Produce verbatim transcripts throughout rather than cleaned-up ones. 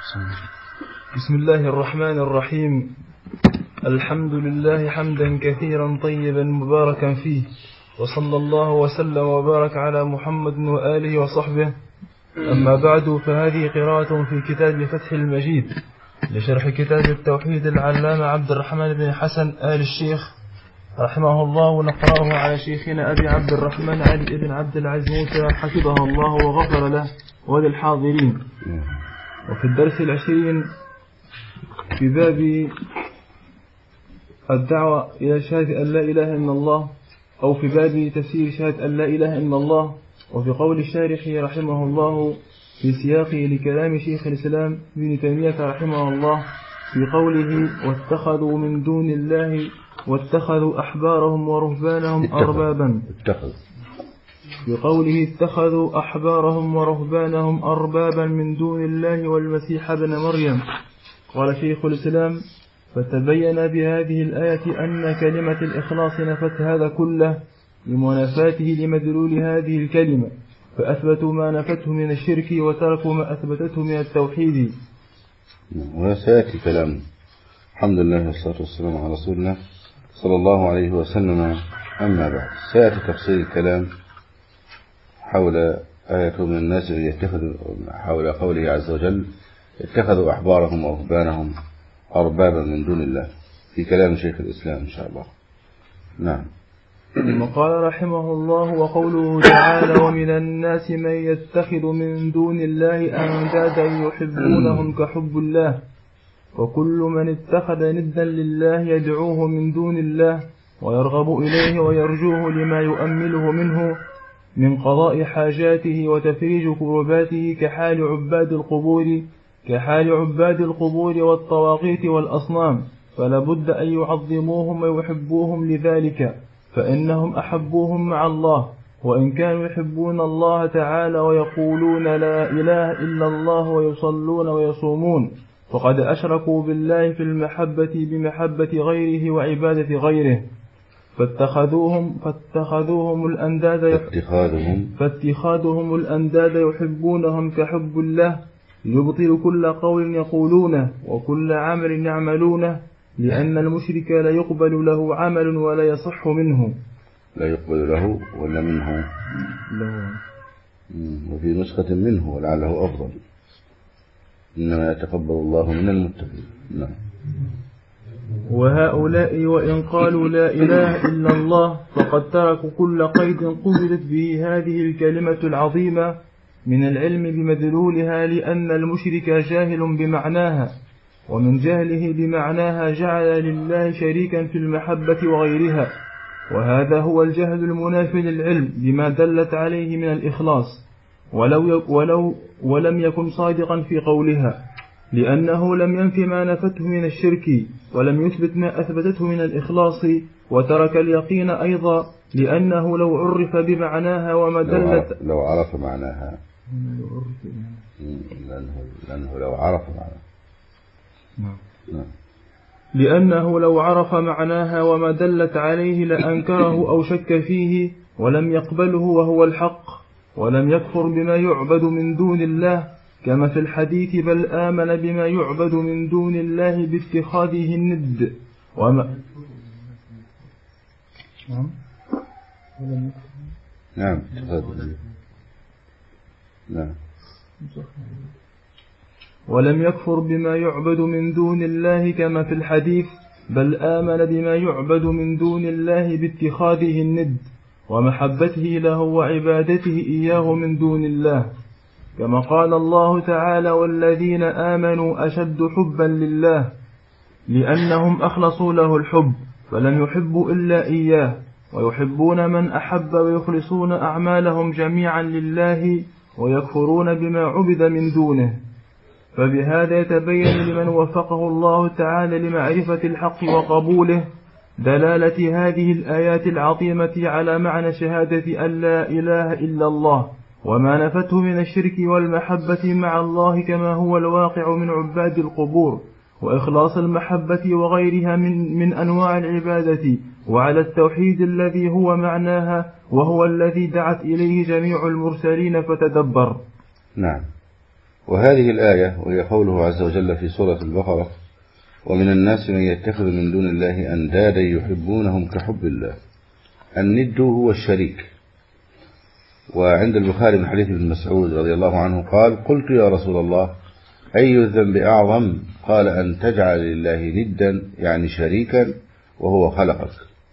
بسم الله الرحمن الرحيم. الحمد لله حمدا كثيرا طيبا مباركا فيه، وصلى الله وسلم وبارك على محمد وآله وصحبه. أما بعد، فهذه قراءة في كتاب فتح المجيد لشرح كتاب التوحيد العلامة عبد الرحمن بن حسن آل الشيخ رحمه الله، ونقرأه على شيخنا أبي عبد الرحمن علي بن عبد العزيز موسى حفظه الله وغفر له وللحاضرين. وفي الدرس العشرين في باب الدعوة إلى شهادة أن لا إله إلا الله، أو في باب تفسير شهادة أن لا إله إلا الله. وفي قول الشارح رحمه الله في سياقه لكلام شيخ الإسلام ابن تيمية رحمه الله في قوله واتخذوا من دون الله واتخذوا أحبارهم ورهبانهم أربابا، في قوله اتخذوا أحبارهم ورهبانهم أربابا من دون الله والمسيح ابن مريم. قال شيخ الإسلام فتبين بهذه الآية أن كلمة الإخلاص نفت هذا كله لمنافاته لمدلول هذه الكلمة، فأثبتوا ما نفته من الشرك وتركوا ما أثبتته من التوحيد. وسيأتي كلام. الحمد لله والصلاة والسلام على رسولنا صلى الله عليه وسلم. أما بعد، سيأتي تفصيل الكلام حول آية من الناس يتخذوا، حول قوله عز وجل اتخذوا أحبارهم ورهبانهم أربابا من دون الله، في كلام شيخ الإسلام إن شاء الله. نعم. وقال رحمه الله وقوله تعالى ومن الناس من يتخذ من دون الله أندادا يحبونهم كحب الله، وكل من اتخذ ندا لله يدعوه من دون الله ويرغب إليه ويرجوه لما يؤمله منه من قضاء حاجاته وتفريج كرباته كحال عباد القبور كحال عباد القبور والطواغيت والأصنام، فلا بد أن يعظموهم ويحبوهم لذلك، فإنهم أحبوهم مع الله، وإن كانوا يحبون الله تعالى ويقولون لا إله إلا الله ويصلون ويصومون، فقد أشركوا بالله في المحبة بمحبة غيره وعبادة غيره، فاتخذوهم فاتخذوهم الأنداد فاتخاذهم فاتخاذهم الأنداد يحبونهم كحب الله، يبطل كل قول يقولونه وكل عمل يعملونه، لأن المشرك لا يقبل له عمل ولا يصح منه. لا يقبل له ولا منه له. وفي نسخة منه ولعله أفضل، إنما يتقبل الله من المتقين. نعم. وهؤلاء وإن قالوا لا إله إلا الله فقد تركوا كل قيد قصدت به هذه الكلمة العظيمة من العلم بمدلولها، لأن المشرك جاهل بمعناها، ومن جهله بمعناها جعل لله شريكا في المحبة وغيرها، وهذا هو الجهل المنافي للعلم بما دلت عليه من الإخلاص، ولو, ولو ولم يكن صادقا في قولها، لأنه لم ينف ما نفته من الشرك ولم يثبت ما أثبتته من الإخلاص، وترك اليقين أيضا، لأنه لو عرف بمعناها وما دلت لو عرف معناها لأنه, لأنه لو عرف معناها نعم. لأنه لو عرف معناها وما دلت عليه لأنكره أو شك فيه ولم يقبله وهو الحق، ولم يكفر بما يعبد من دون الله كما في الحديث بل آمن بما يعبد من دون الله باتخاذه الند وما نعم نعم نعم ولم يكفر بما يعبد من دون الله كما في الحديث بل آمن بما يعبد من دون الله باتخاذه الند ومحبته له وعبادته إياه من دون الله، كما قال الله تعالى والذين آمنوا أشد حبا لله، لأنهم أخلصوا له الحب فلم يحبوا إلا إياه، ويحبون من أحب ويخلصون أعمالهم جميعا لله ويكفرون بما عبد من دونه. فبهذا يتبين لمن وفقه الله تعالى لمعرفة الحق وقبوله دلالة هذه الآيات العظيمة على معنى شهادة أن لا إله إلا الله وما نفته من الشرك والمحبة مع الله، كما هو الواقع من عباد القبور، وإخلاص المحبة وغيرها من, من أنواع العبادة، وعلى التوحيد الذي هو معناها وهو الذي دعت إليه جميع المرسلين فتدبر. نعم. وهذه الآية وهي قوله عز وجل في سورة البقرة: ومن الناس من يتخذ من دون الله أندادا يحبونهم كحب الله. الند هو الشريك. وعند البخاري من حديث ابن مسعود رضي الله عنه قال: قلت يا رسول الله أي الذنب أعظم؟ قال: أن تجعل لله ندا يعني شريكا وهو خلقك.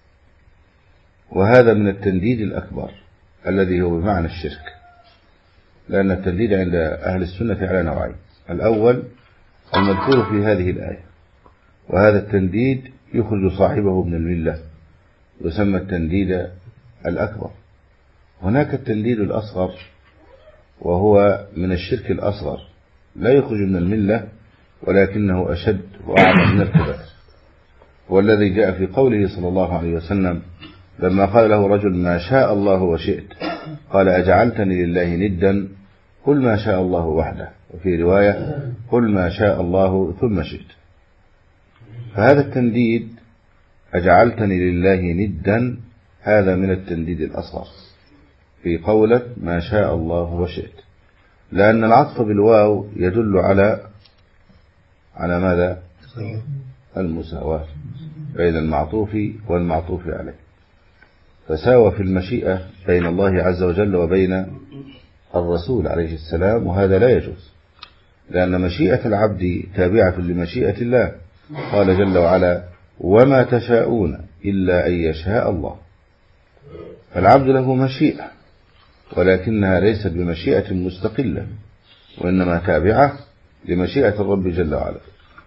وهذا من التنديد الأكبر الذي هو بمعنى الشرك، لأن التنديد عند أهل السنة على نوعين: الأول المذكور في هذه الآية، وهذا التنديد يخرج صاحبه من الملة، يسمى التنديد الأكبر. هناك التنديد الأصغر وهو من الشرك الأصغر، لا يخرج من الملة ولكنه أشد وأعظم من الكبائر، والذي جاء في قوله صلى الله عليه وسلم لما قال له رجل: ما شاء الله وشئت، قال: أجعلتني لله ندا؟ قل ما شاء الله وحده. وفي رواية: قل ما شاء الله ثم شئت. فهذا التنديد أجعلتني لله ندا هذا من التنديد الأصغر في قولة ما شاء الله وشئت، لأن العطف بالواو يدل على على ماذا؟ المساواة بين المعطوف والمعطوف عليه، فساوى في المشيئة بين الله عز وجل وبين الرسول عليه السلام، وهذا لا يجوز، لأن مشيئة العبد تابعة لمشيئة الله. قال جل وعلا: وما تشاءون إلا أن يشاء الله. فالعبد له مشيئة، ولكنها ليست بمشيئة مستقلة، وإنما تابعة لمشيئة الرب جل وعلا.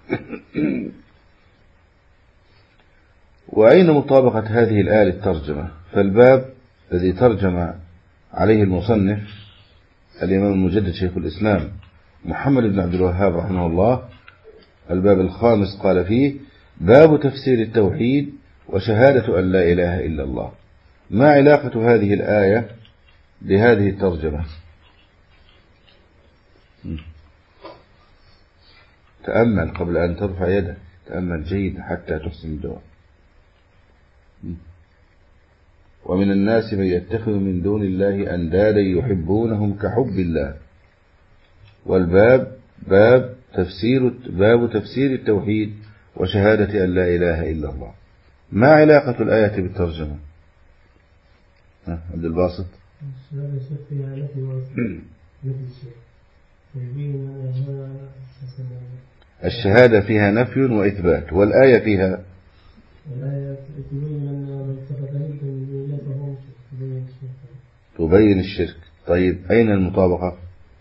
وأين مطابقة هذه الآية للترجمة؟ فالباب الذي ترجم عليه المصنف الإمام المجدد شيخ الإسلام محمد بن عبد الوهاب رحمه الله، الباب الخامس، قال فيه: باب تفسير التوحيد وشهادة أن لا إله إلا الله. ما علاقة هذه الآية بهذه الترجمة؟ تأمل قبل أن ترفع يدك، تأمل جيد حتى تحسن الجواب. ومن الناس من يتخذ من دون الله أندادا يحبونهم كحب الله. والباب باب تفسير باب تفسير التوحيد وشهادة أن لا إله إلا الله. ما علاقة الآية بالترجمة؟ عبد الباسط. الشهادة فيها نفي وإثبات، والآية فيها تبين الشرك. طيب أين المطابقة؟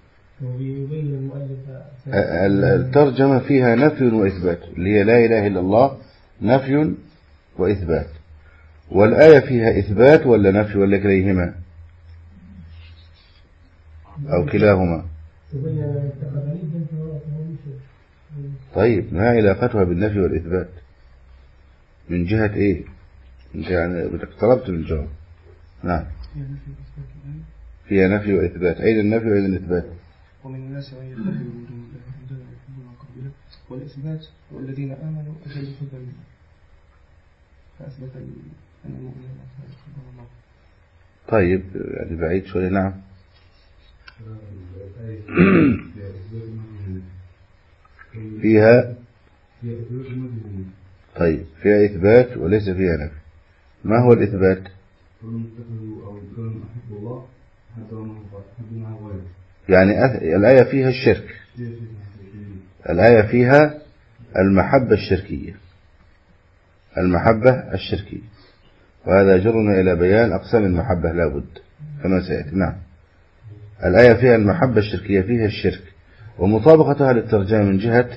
الترجمة فيها نفي وإثبات، اللي هي لا إله إلا الله نفي وإثبات، والآية فيها إثبات ولا نفي ولا كليهما أو كلاهما؟ طيب ما علاقتها بالنفي والإثبات؟ من جهة إيه؟ أنت يعني اقتربت من الجواب. نعم، فيها نفي وإثبات. أين النفي وأين الإثبات؟ ومن الناس من يتخذ من دون الله أندادا يحبونهم كحب الله، والإثبات والذين آمنوا أشد حبا لله، فأثبت أن المؤمنين يحبون الله. طيب يعني بعيد شوية. نعم. فيها طيب فيها إثبات وليس فيها نفي. ما هو الإثبات؟ يعني الآية فيها الشرك، الآية فيها المحبة الشركية، المحبة الشركية، وهذا يجرنا إلى بيان أقسام المحبة لا بد كما سيأتي. نعم، الآية فيها المحبة الشركية، فيها الشرك، ومطابقتها للترجمة من جهة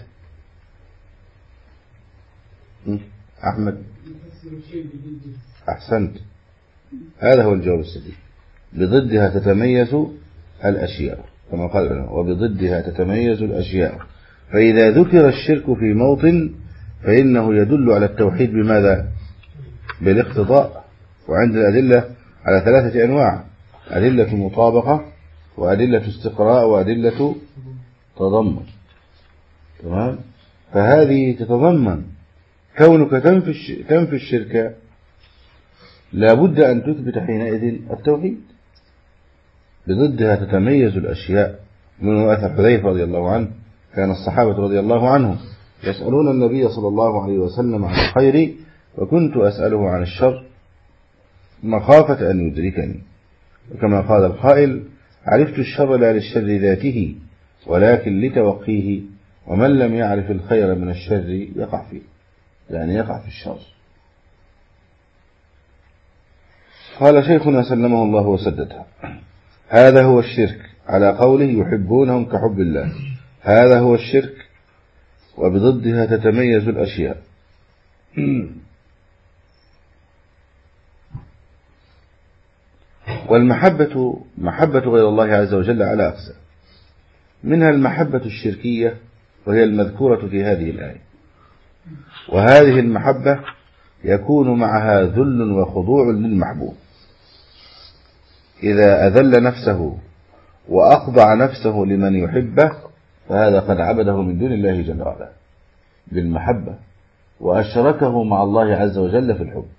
أحمد. أحسنت، هذا هو الجواب السديد. بضدها تتميز الأشياء كما قال، وبضدها تتميز الأشياء. فإذا ذكر الشرك في موطن فإنه يدل على التوحيد بماذا؟ بالاقتضاء. وعند الأدلة على ثلاثة أنواع: أدلة مطابقة، وأدلة استقراء، وأدلة تضمن. تمام؟ فهذه تتضمن كونك تنفي الشرك، لا بد أن تثبت حينئذ التوحيد. بضدها تتميز الأشياء، من أثر حذيفة رضي الله عنه كان الصحابة رضي الله عنهم يسألون النبي صلى الله عليه وسلم عن الخير وكنت أسأله عن الشر مخافة أن يدركني. وكما قال القائل: عرفت الشر لا للشر ذاته ولكن لتوقيه، ومن لم يعرف الخير من الشر يقع فيه، يعني يقع في الشر. قال شيخنا سلمه الله وسددها: هذا هو الشرك على قوله يحبونهم كحب الله، هذا هو الشرك وبضدها تتميز الأشياء. والمحبة محبة غير الله عز وجل على أقسام، منها المحبة الشركية وهي المذكورة في هذه الآية، وهذه المحبة يكون معها ذل وخضوع للمحبوب، إذا أذل نفسه وأخضع نفسه لمن يحبه فهذا قد عبده من دون الله جل وعلا بالمحبة وأشركه مع الله عز وجل في الحب.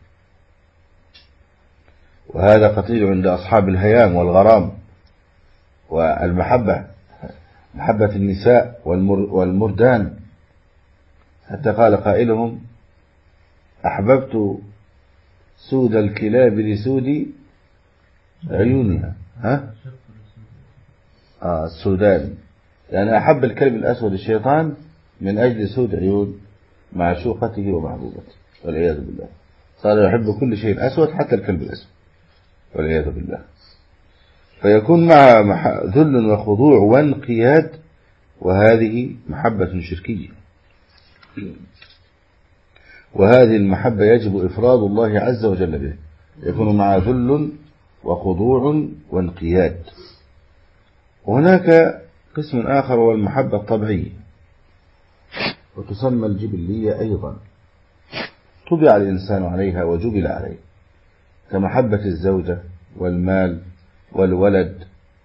وهذا قتيل عند أصحاب الهيام والغرام والمحبة، محبة النساء والمردان، حتى قال قائلهم: أحببت سود الكلاب لسود عيونها. ها؟ آه السودان، يعني أحب الكلب الأسود الشيطان من أجل سود عيون معشوقته ومحبوبته، والعياذ بالله. صار يحب كل شيء أسود حتى الكلب الأسود، والعياذ بالله. فيكون مع ذل وخضوع وانقياد، وهذه محبة شركية. وهذه المحبة يجب إفراد الله عز وجل به، يكون مع ذل وخضوع وانقياد. وهناك قسم آخر هو المحبة الطبيعية، وتسمى الجبلية أيضا، طبع الإنسان عليها وجبل عليه، كمحبة الزوجة والمال والولد،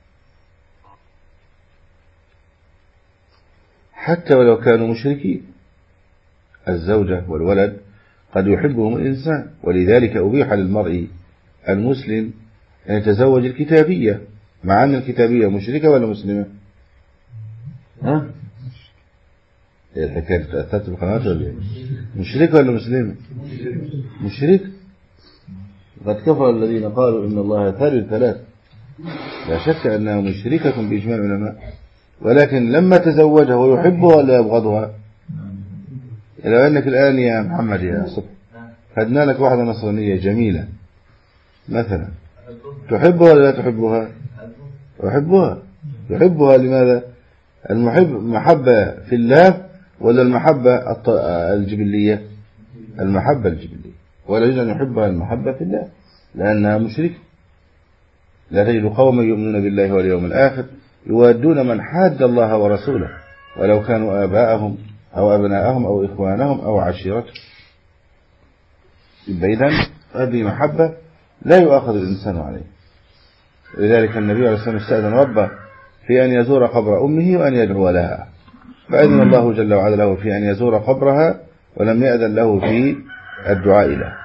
حتى ولو كانوا مشركين. الزوجة والولد قد يحبهم الإنسان، ولذلك أبيح للمرء المسلم أن يتزوج الكتابية، مع أن الكتابية مشركة ولا مسلمة؟ ها؟ إيه الحكاية؟ تأثرت بالقناة ولا إيه؟ مشركة ولا مسلمة؟ مشركة. قد كفر الذين قالوا إن الله ثالث ثلاث، لا شك أنها مشركة بإجماع العلماء، ولكن لما تزوجها ويحبها ولا يبغضها؟ لو أنك الآن يا محمد يا صبح خدنا لك واحدة نصرانية جميلة مثلا، تحبها ولا لا تحبها؟ تحبها. تحبها لماذا؟ المحب محبة في الله ولا المحبة الجبلية؟ المحبة الجبلية. ولا يجوز أن يحبها المحبة في الله لأنها مشركة. لا تجد قوما يؤمنون بالله واليوم الآخر يوادون من حاد الله ورسوله ولو كانوا آباءهم أو أبناءهم أو إخوانهم أو عشيرتهم. إذن هذه محبة لا يؤاخذ الإنسان عليه. لذلك النبي عليه الصلاة والسلام استأذن ربه في أن يزور قبر أمه وأن يدعو لها، فأذن الله جل وعلا له في أن يزور قبرها ولم يأذن له في الدعاء له.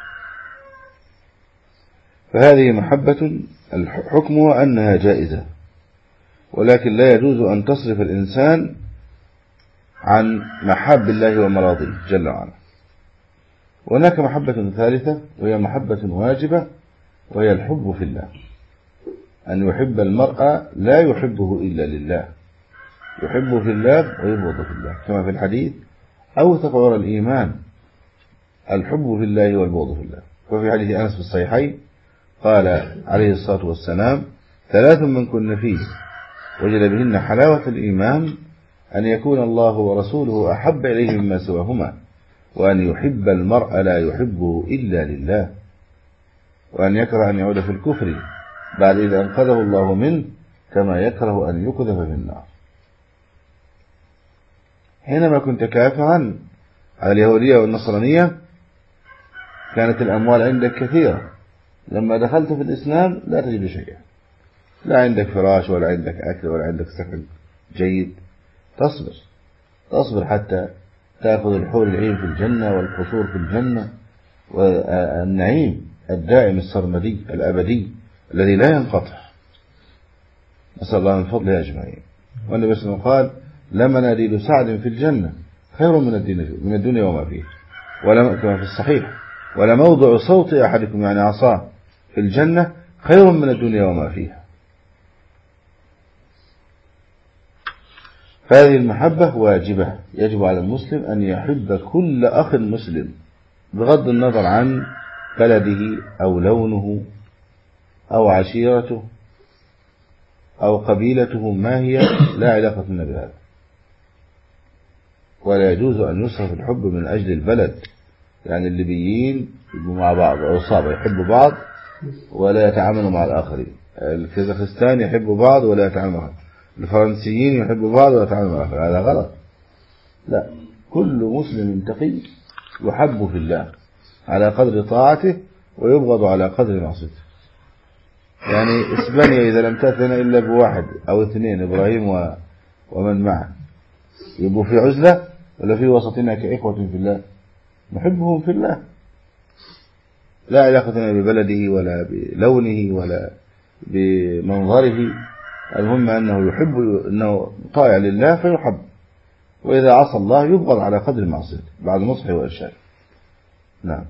فهذه محبة حكمها أنها جائزة، ولكن لا يجوز أن تصرف الإنسان عن محاب الله ومراضيه جل وعلا. وهناك محبة ثالثة وهي محبة واجبة، وهي الحب في الله، أن يحب المرء لا يحبه إلا لله، يحبه في الله ويبغضه في الله، كما في الحديث: أوثق عرى الإيمان الحب في الله والبغض في الله. وفي حديث أنس في الصحيحين قال عليه الصلاة والسلام: ثلاث من كن فيه وجد بهن حلاوة الإيمان، أن يكون الله ورسوله أحب إليه مما سواهما، وأن يحب المرء لا يحبه إلا لله، وأن يكره أن يعود في الكفر بعد إذا أنقذه الله منه، كما يكره أن يقذف في النار. حينما كنت كافرا على اليهودية والنصرانية كانت الأموال عندك كثيرة، لما دخلت في الإسلام لا تجد شيئا، لا عندك فراش ولا عندك أكل ولا عندك سكن جيد. تصبر تصبر حتى تأخذ الحور العين في الجنة والقصور في الجنة والنعيم الدائم السرمدي الأبدي الذي لا ينقطع. نسأل الله من فضله أجمعين. والنبي صلى الله عليه وسلم قال لمناديل سعد في الجنة خير من الدنيا من الدنيا وما فيه، ولا كما في الصحيح ولا موضع صوت أحدكم يعني عصاه في الجنة خير من الدنيا وما فيها. فهذه المحبة واجبة، يجب على المسلم أن يحب كل أخ مسلم بغض النظر عن بلده أو لونه أو عشيرته أو قبيلته ما هي، لا علاقة لنا بهذا. ولا يجوز أن يصرف الحب من أجل البلد، يعني الليبيين يبقوا مع بعض عصابة يحبوا بعض ولا يتعاملوا مع الآخرين، الكازاخستان يحبوا بعض ولا يتعاملوا مع الفرنسيين يحبوا بعض ولا يتعاملوا مع الآخرين، هذا غلط. لا، كل مسلم تقي يحب في الله على قدر طاعته ويبغض على قدر معصيته. يعني إسبانيا إذا لم تأتنا إلا بواحد أو اثنين إبراهيم و... ومن معه يبقوا في عزلة ولا في وسطنا كإخوة في الله، نحبهم في الله، لا علاقة لنا ببلده ولا بلونه ولا بمنظره، المهم أنه يحب، أنه طائع لله فيحب، وإذا عصى الله يبغض على قدر معصيته بعد نصحه وإرشاده. نعم.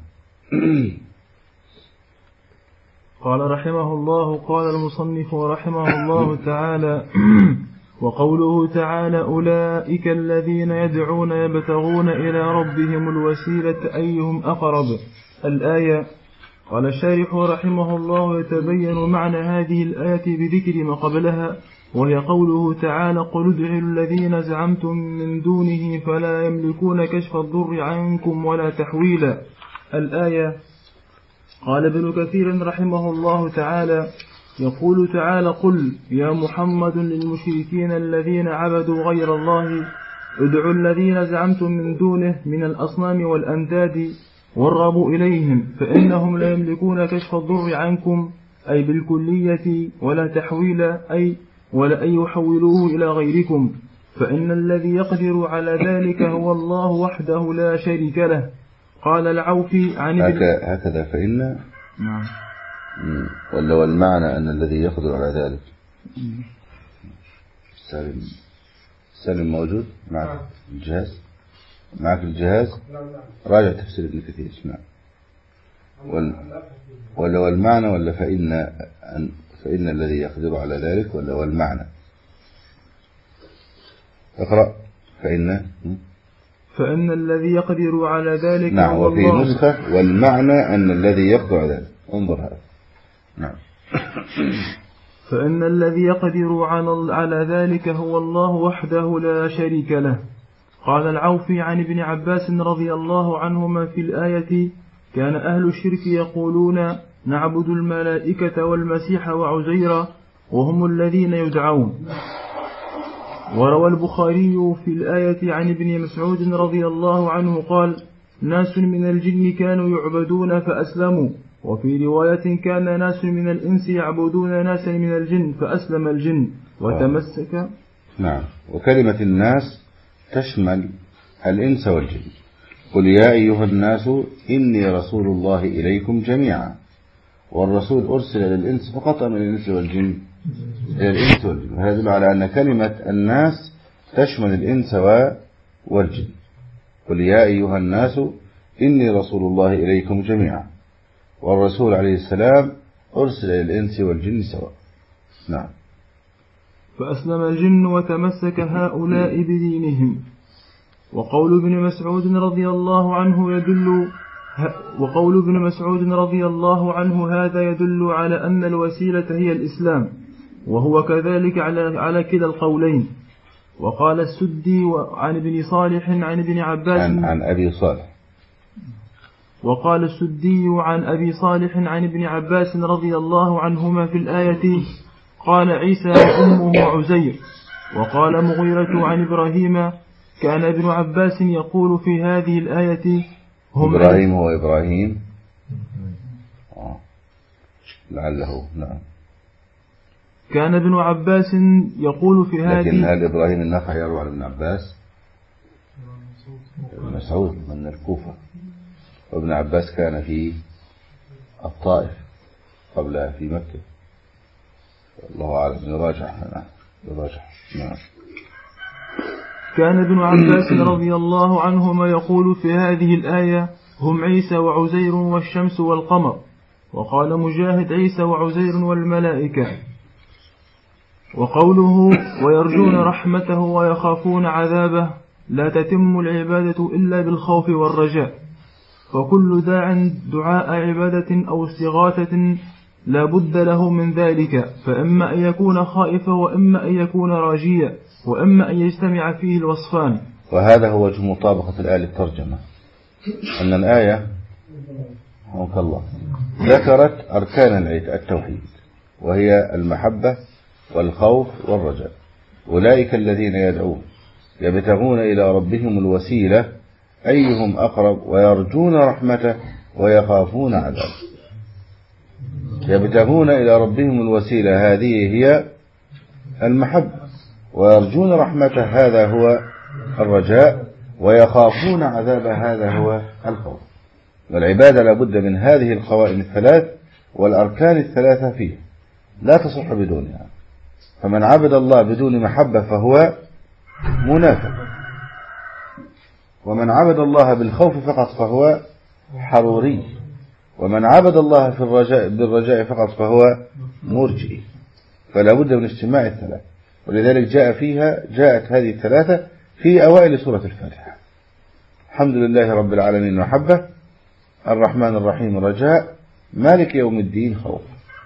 قال رحمه الله: قال المصنف رحمه الله تعالى: وقوله تعالى: أولئك الذين يدعون يبتغون إلى ربهم الوسيلة أيهم أقرب. الآية. قال الشارح رحمه الله: يتبين معنى هذه الآية بذكر ما قبلها، وهي قوله تعالى: قل ادعوا الذين زعمتم من دونه فلا يملكون كشف الضر عنكم ولا تحويلا. الآية. قال ابن كثير رحمه الله تعالى: يقول تعالى: قل يا محمد للمشركين الذين عبدوا غير الله ادعوا الذين زعمتم من دونه من الأصنام والأنداد وارغبوا إليهم فإنهم لا يملكون كشف الضر عنكم أي بالكلية ولا تحويلا أي ولا أن يحولوه إلى غيركم، فإن الذي يقدر على ذلك هو الله وحده لا شريك له. قال العوفي عن هكذا فإن نعم ولا والمعنى أن الذي يقدر على ذلك. سالم سالم موجود معك الجهاز معك الجهاز راجع تفسير ابن كثير اسمع. ولا والمعنى ولا فإن فإن الذي يقدر على ذلك ولا والمعنى. اقرأ. فإن فإن الذي يقدر على ذلك نعم، هو وفي الله. نسخة والمعنى أن الذي يقدر على ذلك. انظر هذا. نعم. فإن الذي يقدر على ذلك هو الله وحده لا شريك له. قال العوفي عن ابن عباس رضي الله عنهما في الآية: كان أهل الشرك يقولون نعبد الملائكة والمسيح وعزيرا وهم الذين يدعون. وروى البخاري في الآية عن ابن مسعود رضي الله عنه قال: ناس من الجن كانوا يعبدون فأسلموا، وفي رواية كان ناس من الإنس يعبدون ناسا من الجن فأسلم الجن وتمسك. نعم. وكلمة الناس تشمل الإنس والجن. قل يا أيها الناس إني رسول الله إليكم جميعا، والرسول أرسل للإنس فقط من الإنس والجن إلى الإنس والجن. هذا يدل على أن كلمة الناس تشمل الإنس والجن. قل يا أيها الناس إني رسول الله إليكم جميعا، والرسول عليه السلام أرسل للإنس والجن سواء. نعم. فأسلم الجن وتمسك هؤلاء بدينهم. وقول ابن مسعود رضي الله عنه يدل وقول ابن مسعود رضي الله عنه هذا يدل على أن الوسيلة هي الإسلام، وهو كذلك على على كلا القولين. وقال السدي عن ابن صالح عن ابن عباس عن, عن أبي صالح وقال السدي عن أبي صالح عن ابن عباس رضي الله عنهما في الآية: قال عيسى وأمه عزير. وقال مغيرة عن إبراهيم: كان ابن عباس يقول في هذه الآية هم إبراهيم هو إبراهيم آه. لعله نعم. كان ابن عباس يقول في هذه. لكن هل إبراهيم النخعي يروي عن ابن عباس؟ ابن مسعود من الكوفة، وابن عباس كان في الطائف قبلها في مكة. الله أعلم. نراجع. الرجع. نعم. كان ابن عباس رضي الله عنهما يقول في هذه الآية هم عيسى وعزير والشمس والقمر، وقال مجاهد عيسى وعزير والملائكة. وقوله ويرجون رحمته ويخافون عذابه لا تتم العبادة إلا بالخوف والرجاء، فكل داع دعاء عبادة أو استغاثة لا بد له من ذلك، فإما أن يكون خائفا وإما أن يكون راجيا وإما أن يجتمع فيه الوصفان. وهذا هو وجه مطابقة الآية للترجمة، أن الآية رحمك الله ذكرت أركان التوحيد وهي المحبة والخوف والرجاء. أولئك الذين يدعون يبتغون إلى ربهم الوسيلة أيهم أقرب ويرجون رحمته ويخافون عذابه. يبتغون إلى ربهم الوسيلة هذه هي المحبة، ويرجون رحمته هذا هو الرجاء، ويخافون عذابه هذا هو الخوف. والعبادة لابد من هذه القوائم الثلاث والأركان الثلاثة فيه، لا تصح بدونها. فمن عبد الله بدون محبة فهو منافق، ومن عبد الله بالخوف فقط فهو حروري، ومن عبد الله في الرجاء بالرجاء فقط فهو مرجئي. فلا بد من اجتماع الثلاث، ولذلك جاء فيها جاءت هذه الثلاثة في أوائل سورة الفاتحة. الحمد لله رب العالمين محبة، الرحمن الرحيم رجاء، مالك يوم الدين خوف،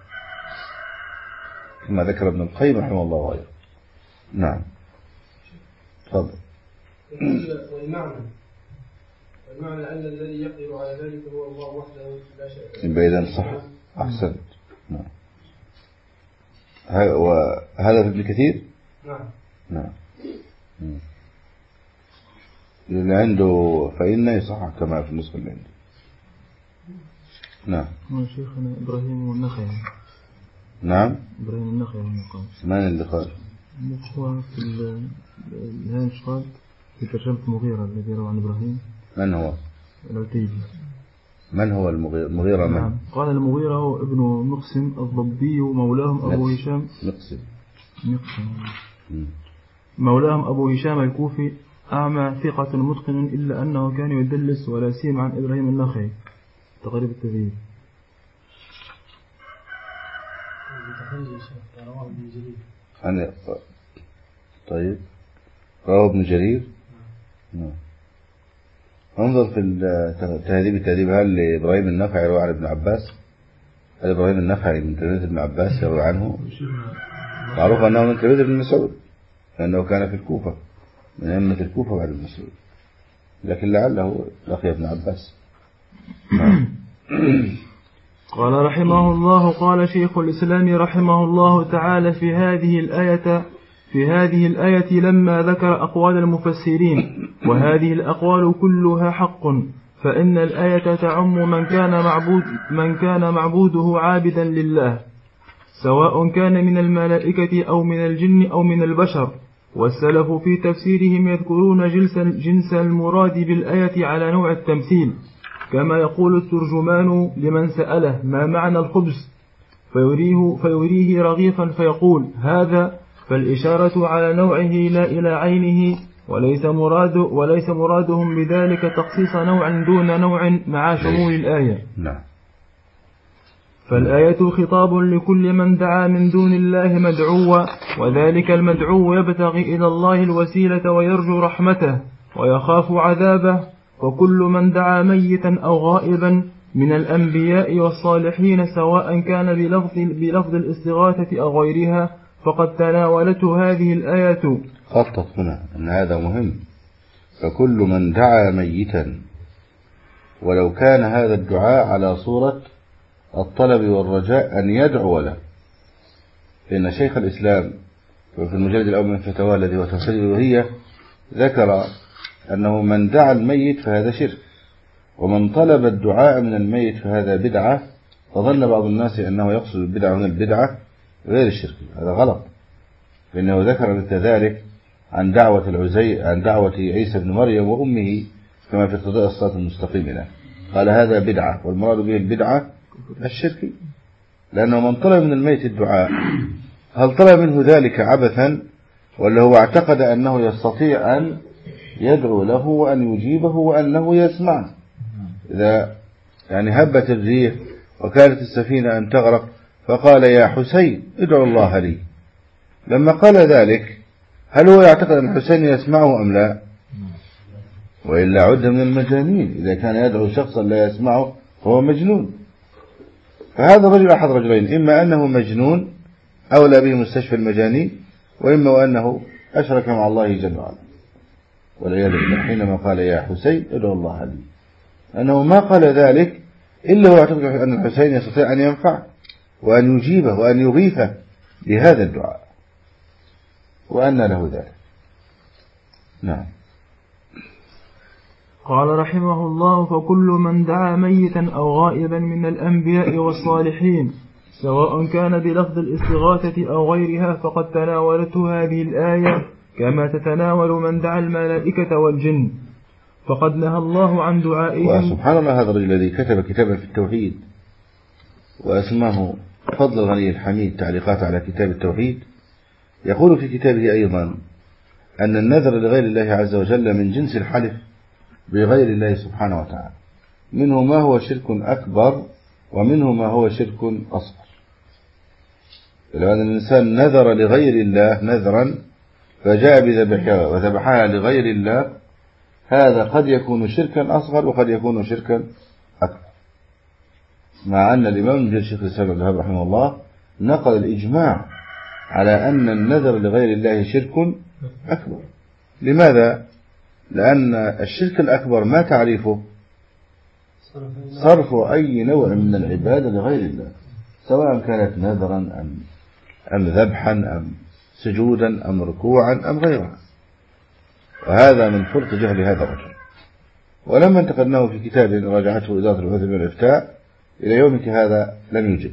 كما ذكر ابن القيم رحمه الله وغيره. نعم تفضل. والمعنى والمعنى أن الذي يقدر على ذلك هو الله وحده لا شريك له. إذن صح، أحسنت. نعم. وهذا في ابن كثير؟ نعم. نعم. اللي عنده فإنه يصح كما في النسخة اللي عنده. نعم. شيخنا إبراهيم النخعي. نعم. إبراهيم النخعي والمقام. من اللي قال؟ هو في الهامش قال في ترجمة المغيرة الذي روى عن إبراهيم. من هو؟ العتيبي. من هو المغيرة؟ من؟ نعم. قال المغيرة هو ابن مقسم الضبي مولاهم أبو هشام. مقسم. مقسم. مولاهم أبو هشام الكوفي، أعمى ثقة متقن إلا أنه كان يدلس ولا سيم عن إبراهيم النخعي. تقريب التذييب. أنا طيب رواه ابن جرير. نعم. انظر في التهذيب التهذيب، هل لإبراهيم النخعي يروي عن ابن عباس؟ هل إبراهيم النخعي من تلميذ ابن عباس يروي عنه؟ معروف أنه من تلميذ ابن مسعود، لأنه كان في الكوفة من أئمة الكوفة بعد ابن مسعود، لكن لعله لقي ابن عباس. قال رحمه الله. قال شيخ الإسلام رحمه الله تعالى في هذه الآية في هذه الآية لما ذكر أقوال المفسرين، وهذه الأقوال كلها حق، فإن الآية تعم من كان معبود من كان معبوده عابدا لله، سواء كان من الملائكة أو من الجن أو من البشر. والسلف في تفسيرهم يذكرون جنس جنس المراد بالآية على نوع التمثيل، كما يقول الترجمان لمن سأله ما معنى الخبز فيريه, فيريه رغيفا فيقول هذا، فالإشارة على نوعه لا إلى عينه، وليس, مراد وليس مرادهم بذلك تخصيص نوع دون نوع مع شمول الآية. نعم. فالآية خطاب لكل من دعا من دون الله مدعوا، وذلك المدعو يبتغي إلى الله الوسيلة ويرجو رحمته ويخاف عذابه، وكل من دعا ميتا أو غائبا من الأنبياء والصالحين سواء كان بلفظ, بلفظ الاستغاثة أو غيرها فقد تناولته هذه الآية. خطط هنا أن هذا مهم. فكل من دعا ميتا، ولو كان هذا الدعاء على صورة الطلب والرجاء أن يدعو له، فإن شيخ الإسلام في المجلد الأول من فتوى الذي هو توحيد الألوهية ذكر أنه من دعا الميت فهذا شرك، ومن طلب الدعاء من الميت فهذا بدعة. فظن بعض الناس أنه يقصد البدعة من البدعة غير الشرك، هذا غلط، فإنه ذكر مثل ذلك عن دعوة العزي عن دعوة عيسى بن مريم وأمه كما في اقتضاء الصراط المستقيم له، قال هذا بدعة، والمراد به البدعة الشرك، لأنه من طلب من الميت الدعاء هل طلب منه ذلك عبثا ولا هو اعتقد أنه يستطيع أن يدعو له وأن يجيبه وأنه يسمع؟ إذا يعني هبت الريح وكانت السفينة أن تغرق فقال يا حسين ادعو الله لي، لما قال ذلك هل هو يعتقد أن حسين يسمعه أم لا؟ وإلا عد من المجانين، إذا كان يدعو شخصا لا يسمعه فهو مجنون. فهذا الرجل أحد رجلين، إما أنه مجنون أولى به مستشفى المجانين، وإما وأنه أشرك مع الله جل وعلا والعياذ بالله حينما قال يا حسين ادعو الله لي، أنه ما قال ذلك إلا هو يعتقد أن الحسين يستطيع أن ينفعه وأن يجيبه وأن يغيثه بهذا الدعاء، وأن له ذلك. نعم. قال رحمه الله: فكل من دعا ميتا أو غائبا من الأنبياء والصالحين سواء كان بلفظ الاستغاثة أو غيرها فقد تناولته هذه الآية كما تتناول من دعا الملائكة والجن، فقد نهى الله عن دعائهم. وسبحان الله، هذا الرجل الذي كتب كتابا في التوحيد واسمه فضل الغني الحميد تعليقات على كتاب التوحيد، يقول في كتابه أيضا أن النذر لغير الله عز وجل من جنس الحلف بغير الله سبحانه وتعالى، منه ما هو شرك أكبر ومنه ما هو شرك أصغر. لو أن الإنسان نذر لغير الله نذرا فجاء بذبحها وذبحها لغير الله، هذا قد يكون شركا أصغر وقد يكون شركا أكبر، مع أن الإمام ابن الشيخ الإسلام ابن الوهاب رحمه الله نقل الإجماع على أن النذر لغير الله شرك أكبر. لماذا؟ لأن الشرك الأكبر ما تعريفه؟ صرف أي نوع من العبادة لغير الله، سواء كانت نذرا أم أم ذبحا أم سجودا أم ركوعا أم غيرها، وهذا من فرط جهل هذا الرجل. ولما انتقدناه في كتاب راجعته إدارة العذر والإفتاء إلى يومك هذا لم يجب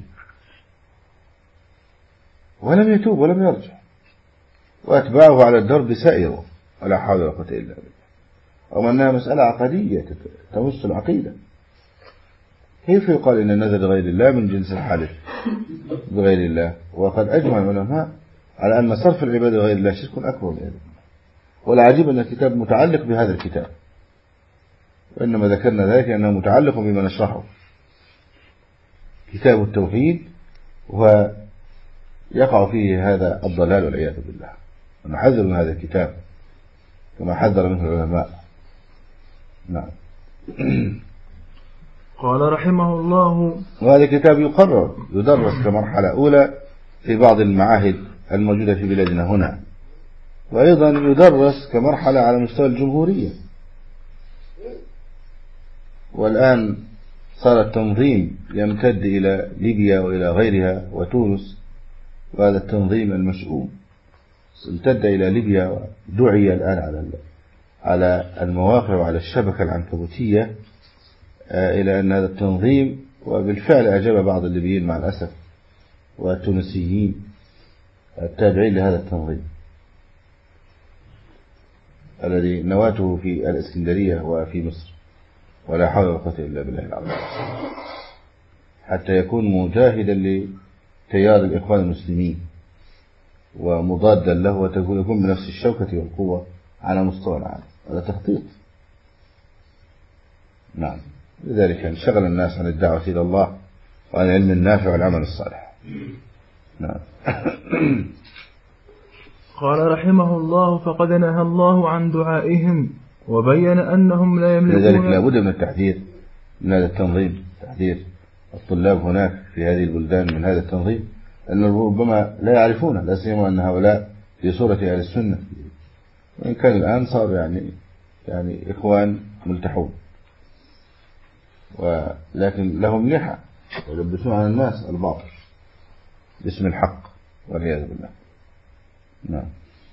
ولم يتوب ولم يرجع، وأتباعه على الدرب سائره ولا حول ولا قوة إلا بالله، رغم أنها مسألة عقدية تمس العقيدة. كيف يقال إن النذر لغير الله من جنس الحلف بغير الله؟ وقد أجمع العلماء على أن صرف العبادة لغير الله شرك أكبر. والعجيب أن الكتاب متعلق بهذا الكتاب، وإنما ذكرنا ذلك أنه متعلق بما نشرحه، كتاب التوحيد، ويقع فيه هذا الضلال والعياذ بالله، ونحذر من هذا الكتاب كما حذر منه العلماء. نعم. قال رحمه الله: وهذا الكتاب يقرر يدرس كمرحلة أولى في بعض المعاهد الموجودة في بلادنا هنا، وأيضا يدرس كمرحلة على مستوى الجمهورية. والآن صار التنظيم يمتد إلى ليبيا وإلى غيرها وتونس، وهذا التنظيم المشؤوم امتد إلى ليبيا ودعي الآن على على المواقع وعلى الشبكة العنكبوتية إلى أن هذا التنظيم، وبالفعل أعجب بعض الليبيين مع الأسف والتونسيين التابعين لهذا التنظيم الذي نواته في الإسكندرية وفي مصر، ولا حول ولا قوة إلا بالله العظيم، حتى يكون مجاهدا لتيار الإخوان المسلمين ومضادا له، وتكون بنفس الشوكة والقوة على مستوى العالم. هذا تخطيط. نعم. لذلك انشغل الناس عن الدعوة إلى الله وعن العلم النافع والعمل الصالح. نعم. قال رحمه الله: فقد نهى الله عن دعائهم وبين أنهم لا يملكون. لذلك لا بد من التحذير من هذا التنظيم، تحذير الطلاب هناك في هذه البلدان من هذا التنظيم، أن ربما لا يعرفونه، لا سيما أن هؤلاء في صورة أهل السنة، وإن كان الآن صار يعني يعني إخوان ملتحون، ولكن لهم لحى يلبسون على الناس الباطل باسم الحق والعياذ بالله. نعم.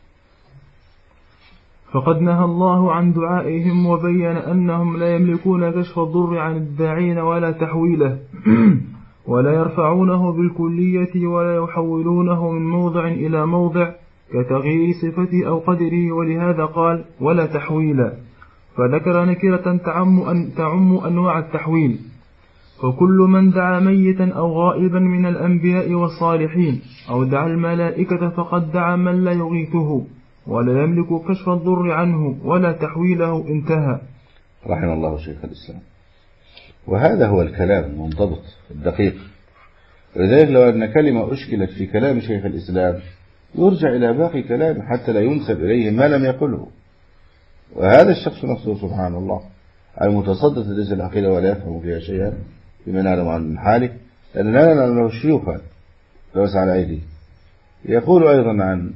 فقد نهى الله عن دعائهم وبين أنهم لا يملكون كشف الضر عن الداعين ولا تحويله ولا يرفعونه بالكلية ولا يحولونه من موضع إلى موضع كتغيير صفته أو قدره، ولهذا قال ولا تحويلا، فذكر نكرة تعم, أن تعم أنواع التحويل. فكل من دعا ميتا أو غائبا من الأنبياء والصالحين أو دعا الملائكة فقد دعا من لا يغيثه ولا يملك كشف الضر عنه ولا تحويله، انتهى. رحم الله شيخ الإسلام. وهذا هو الكلام المنضبط الدقيق. ولذلك لو أن كلمة أشكلت في كلام شيخ الإسلام يرجع إلى باقي كلامه حتى لا ينسب إليه ما لم يقله. وهذا الشخص نفسه سبحان الله المتصدد ليس العقيدة ولا يفهم فيها شيئا بما نعلم عن حاله، لأن لا نعلم له شيوخا لوس على أيديه. يقول أيضا عن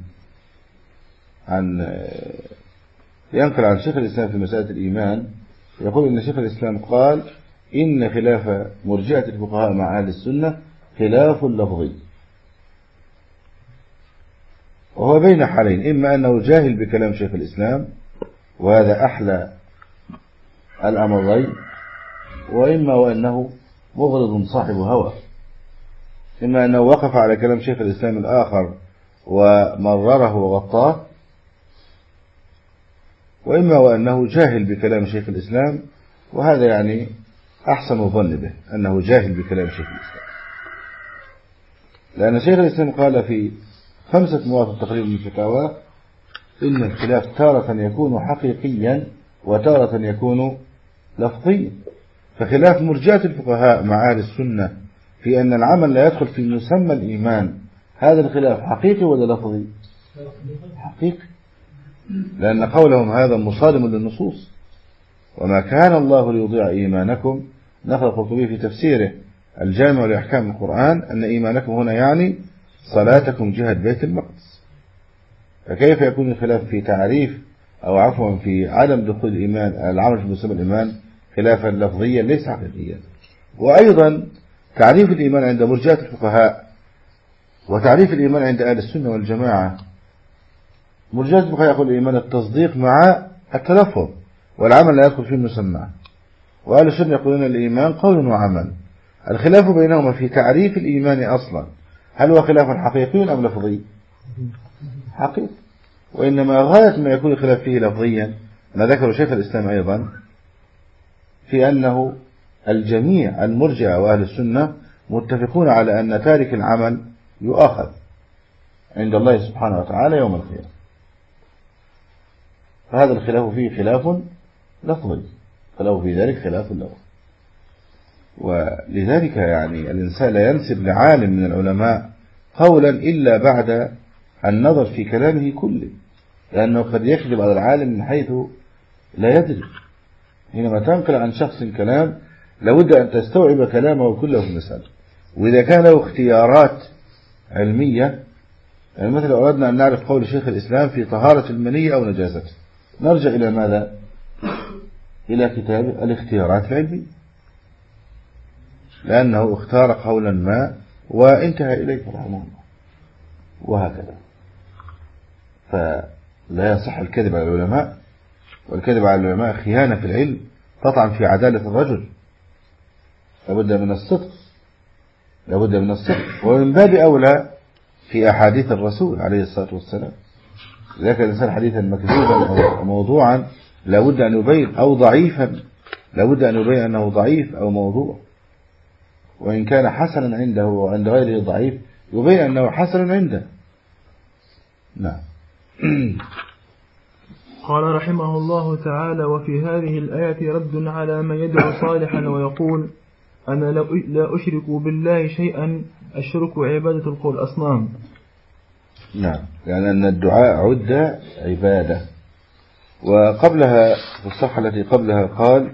عن ينقل عن شيخ الإسلام في مسألة الإيمان، يقول إن شيخ الإسلام قال إن خلاف مرجئة الفقهاء مع أهل السنة خلاف لفظي، وهو بين حالين: إما أنه جاهل بكلام شيخ الإسلام وهذا أحلى الأمرين، وإما وأنه مغرض صاحب هوى. إما أنه وقف على كلام شيخ الإسلام الآخر ومرره وغطاه، وإما وأنه جاهل بكلام شيخ الإسلام، وهذا يعني أحسن الظن به أنه جاهل بكلام شيخ الإسلام، لأن شيخ الإسلام قال في خمسة مواطن تقريبا من فتاواه إن الخلاف تارة يكون حقيقيا وتارة يكون لفظيا. فخلاف مرجئة الفقهاء مع أهل السنة في أن العمل لا يدخل في مسمى الإيمان، هذا الخلاف حقيقي ولا لفظي؟ حقيقي، لأن قولهم هذا مصادم للنصوص. وما كان الله ليضيع إيمانكم، نقل القرطبي في تفسيره الجامع لأحكام القرآن أن إيمانكم هنا يعني صلاتكم جهة بيت المقدس. فكيف يكون الخلاف في تعريف أو عفوا في عدم دخول الإيمان العمل في مسمى الإيمان خلافا لفظيا ليس حقيقيا؟ وأيضا تعريف الإيمان عند مرجئة الفقهاء وتعريف الإيمان عند أهل السنة والجماعة، مرجئة الفقهاء يقول الإيمان التصديق مع التلفظ والعمل لا يدخل فيه المسمى، وأهل السنة يقولون الإيمان قول وعمل. الخلاف بينهما في تعريف الإيمان أصلا، هل هو خلاف حقيقي أم لفظي؟ حقيقي. وإنما غاية ما يكون الخلاف فيه لفظيا ما ذكر شيخ الإسلام أيضا في أنه الجميع المرجئة وأهل السنة متفقون على أن تارك العمل يؤاخذ عند الله سبحانه وتعالى يوم القيامة. فهذا الخلاف فيه خلاف لفظي، فله في ذلك خلاف لفظي. ولذلك يعني الإنسان لا ينسب لعالم من العلماء قولا إلا بعد النظر في كلامه كله، لأنه قد يكذب على العالم من حيث لا يدري. حينما تنقل عن شخص كلام لابد أن تستوعب كلامه كله في المسألة. وإذا كان له اختيارات علمية، يعني مثلا لو أردنا أن نعرف قول شيخ الإسلام في طهارة المني أو نجاسته، نرجع إلى ماذا؟ إلى كتاب الاختيارات العلمية، لأنه اختار قولا ما وانتهى إليه رحمه الله، وهكذا. فلا يصح الكذب على العلماء، والكذب على العلماء خيانة في العلم، تطعن في عدالة الرجل. لابد من الصدق، لابد من الصدق، ومن باب أولى في أحاديث الرسول عليه الصلاة والسلام. إذا كان الإنسان حديثا مكذوبا أو موضوعا لابد أن يبين، أو ضعيفا لابد أن يبين أنه ضعيف أو موضوع. وإن كان حسنا عنده وعند غيره ضعيف يبين أنه حسن عنده. نعم. قال رحمه الله تعالى: وفي هذه الآية رد على من يدعو صالحا ويقول أنا لا أشرك بالله شيئا أشرك عبادة الأصنام. نعم، يعني أن الدعاء عد عبادة. وقبلها في الصفحة التي قبلها قال: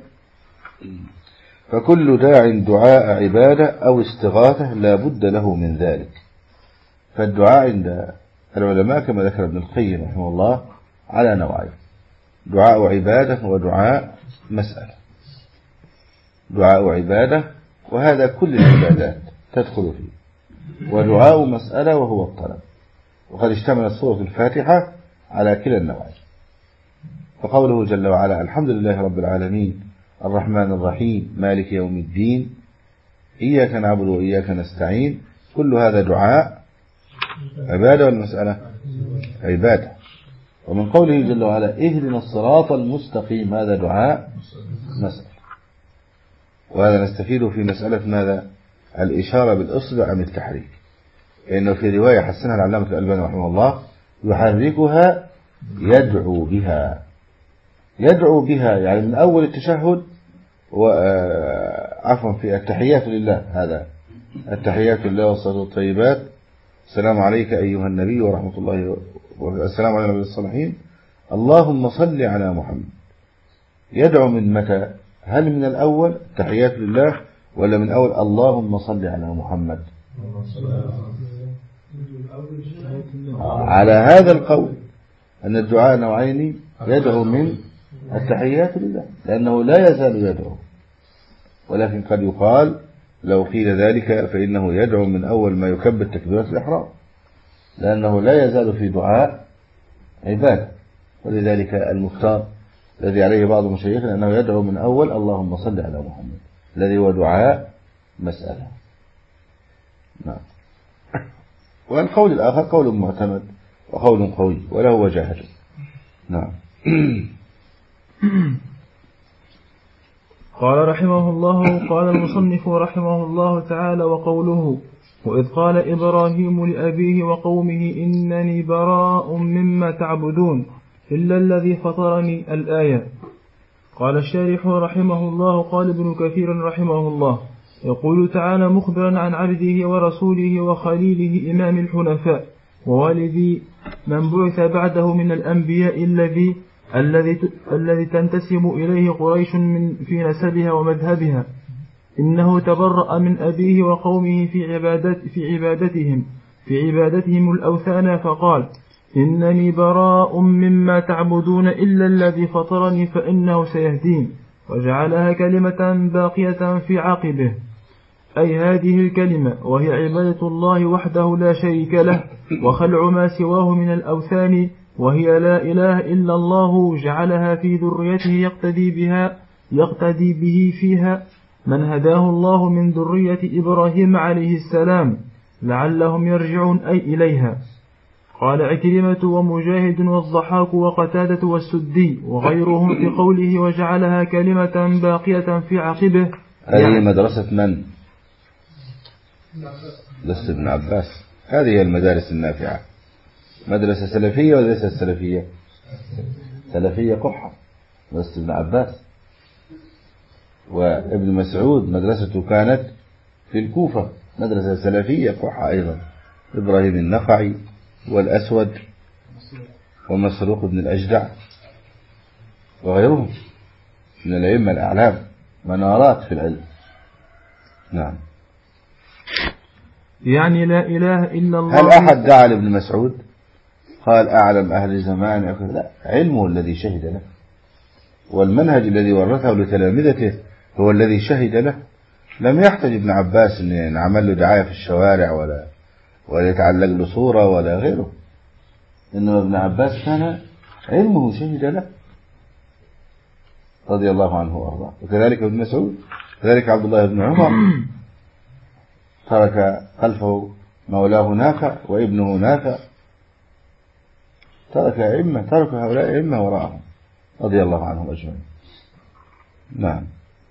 فكل داع دعاء عبادة أو استغاثة لا بد له من ذلك. فالدعاء عند العلماء كما ذكر ابن القيم رحمه الله على نوعين: دعاء عبادة ودعاء مسألة. دعاء عبادة وهذا كل العبادات تدخل فيه، ودعاء مسألة وهو الطلب. وقد اشتملت سورة الفاتحة على كلا النوعين. فقوله جل وعلا: الحمد لله رب العالمين الرحمن الرحيم مالك يوم الدين إياك نعبد وإياك نستعين، كل هذا دعاء عبادة والمسألة عبادة. ومن قوله جل وعلا: اهدنا الصراط المستقيم، هذا دعاء مسألة. وهذا نستفيده في مسألة ماذا؟ الإشارة بالإصبع أم التحريك، لأنه في رواية حسنها العلامة الألباني رحمه الله يحركها يدعو بها، يدعو بها يعني من أول التشهد وعفوا في التحيات لله، هذا التحيات لله والصلاة الطيبات، السلام عليك أيها النبي ورحمة الله وبركاته، السلام على النبي الصالحين، اللهم صل على محمد. يدعو من متى؟ هل من الأول تحيات لله ولا من أول اللهم صل على محمد؟ على هذا القول أن الدعاء نوعين، يدعو من التحيات لله لأنه لا يزال يدعو، ولكن قد يقال لو قيل ذلك فإنه يدعو من أول ما يكبر تكبيرة الإحرام، لأنه لا يزال في دعاء عبادة. ولذلك المختار الذي عليه بعض مشايخنا أنه يدعو من أول اللهم صل على محمد، الذي هو دعاء مسألة. نعم. والقول الآخر قول معتمد وقول قوي وله وجاهة. نعم. قال رحمه الله، قال المصنف رحمه الله تعالى: وقوله: وإذ قال إبراهيم لأبيه وقومه إنني براء مما تعبدون إلا الذي فطرني، الآية. قال الشارح رحمه الله: قال ابن كثير رحمه الله: يقول تعالى مخبرا عن عبده ورسوله وخليله إمام الحنفاء ووالدي من بعث بعده من الأنبياء الذي الذي الذي تنتسم إليه قريش من في نسبها ومذهبها، إنه تبرأ من أبيه وقومه في عبادت في عبادتهم في عبادتهم الأوثان، فقال: إنني براء مما تعبدون إلا الذي فطرني فإنه سيهدين، وجعلها كلمة باقية في عقبه، أي هذه الكلمة وهي عبادة الله وحده لا شريك له وخلع ما سواه من الأوثان، وهي لا إله إلا الله، جعلها في ذريته يقتدي بها يقتدي به فيها من هداه الله من ذرية إبراهيم عليه السلام لعلهم يرجعون أي إليها. قال عكرمة ومجاهد والضحاك وقتادة والسدي وغيرهم في قوله وجعلها كلمة باقية في عقبه. هذه يعني مدرسة من؟ مدرسة ابن عباس. هذه المدارس النافعة، مدرسة سلفية وليست سلفية؟ سلفية قحة، مدرسة ابن عباس. وابن مسعود مدرسته كانت في الكوفة، مدرسة سلفية قحة أيضا، إبراهيم النخعي والأسود ومسروق بن الأجدع وغيرهم من الأئمة الأعلام، منارات في العلم. نعم. يعني لا إله إلا الله. هل أحد دعا لابن مسعود قال أعلم أهل زمان؟ لا، علمه الذي شهد له، والمنهج الذي ورثه لتلامذته هو الذي شهد له. لم يحتج ابن عباس أن نعمل له دعاية في الشوارع ولا ولا يتعلق له صورة ولا غيره، إنما ابن عباس كان علمه شهد له رضي الله عنه وارضاه. وكذلك ابن مسعود، كذلك عبد الله بن عمر ترك خلفه مولاه نافع وابنه نافع، ترك أئمة، ترك هؤلاء أئمة وراءهم رضي الله عنهم أجمعين. نعم.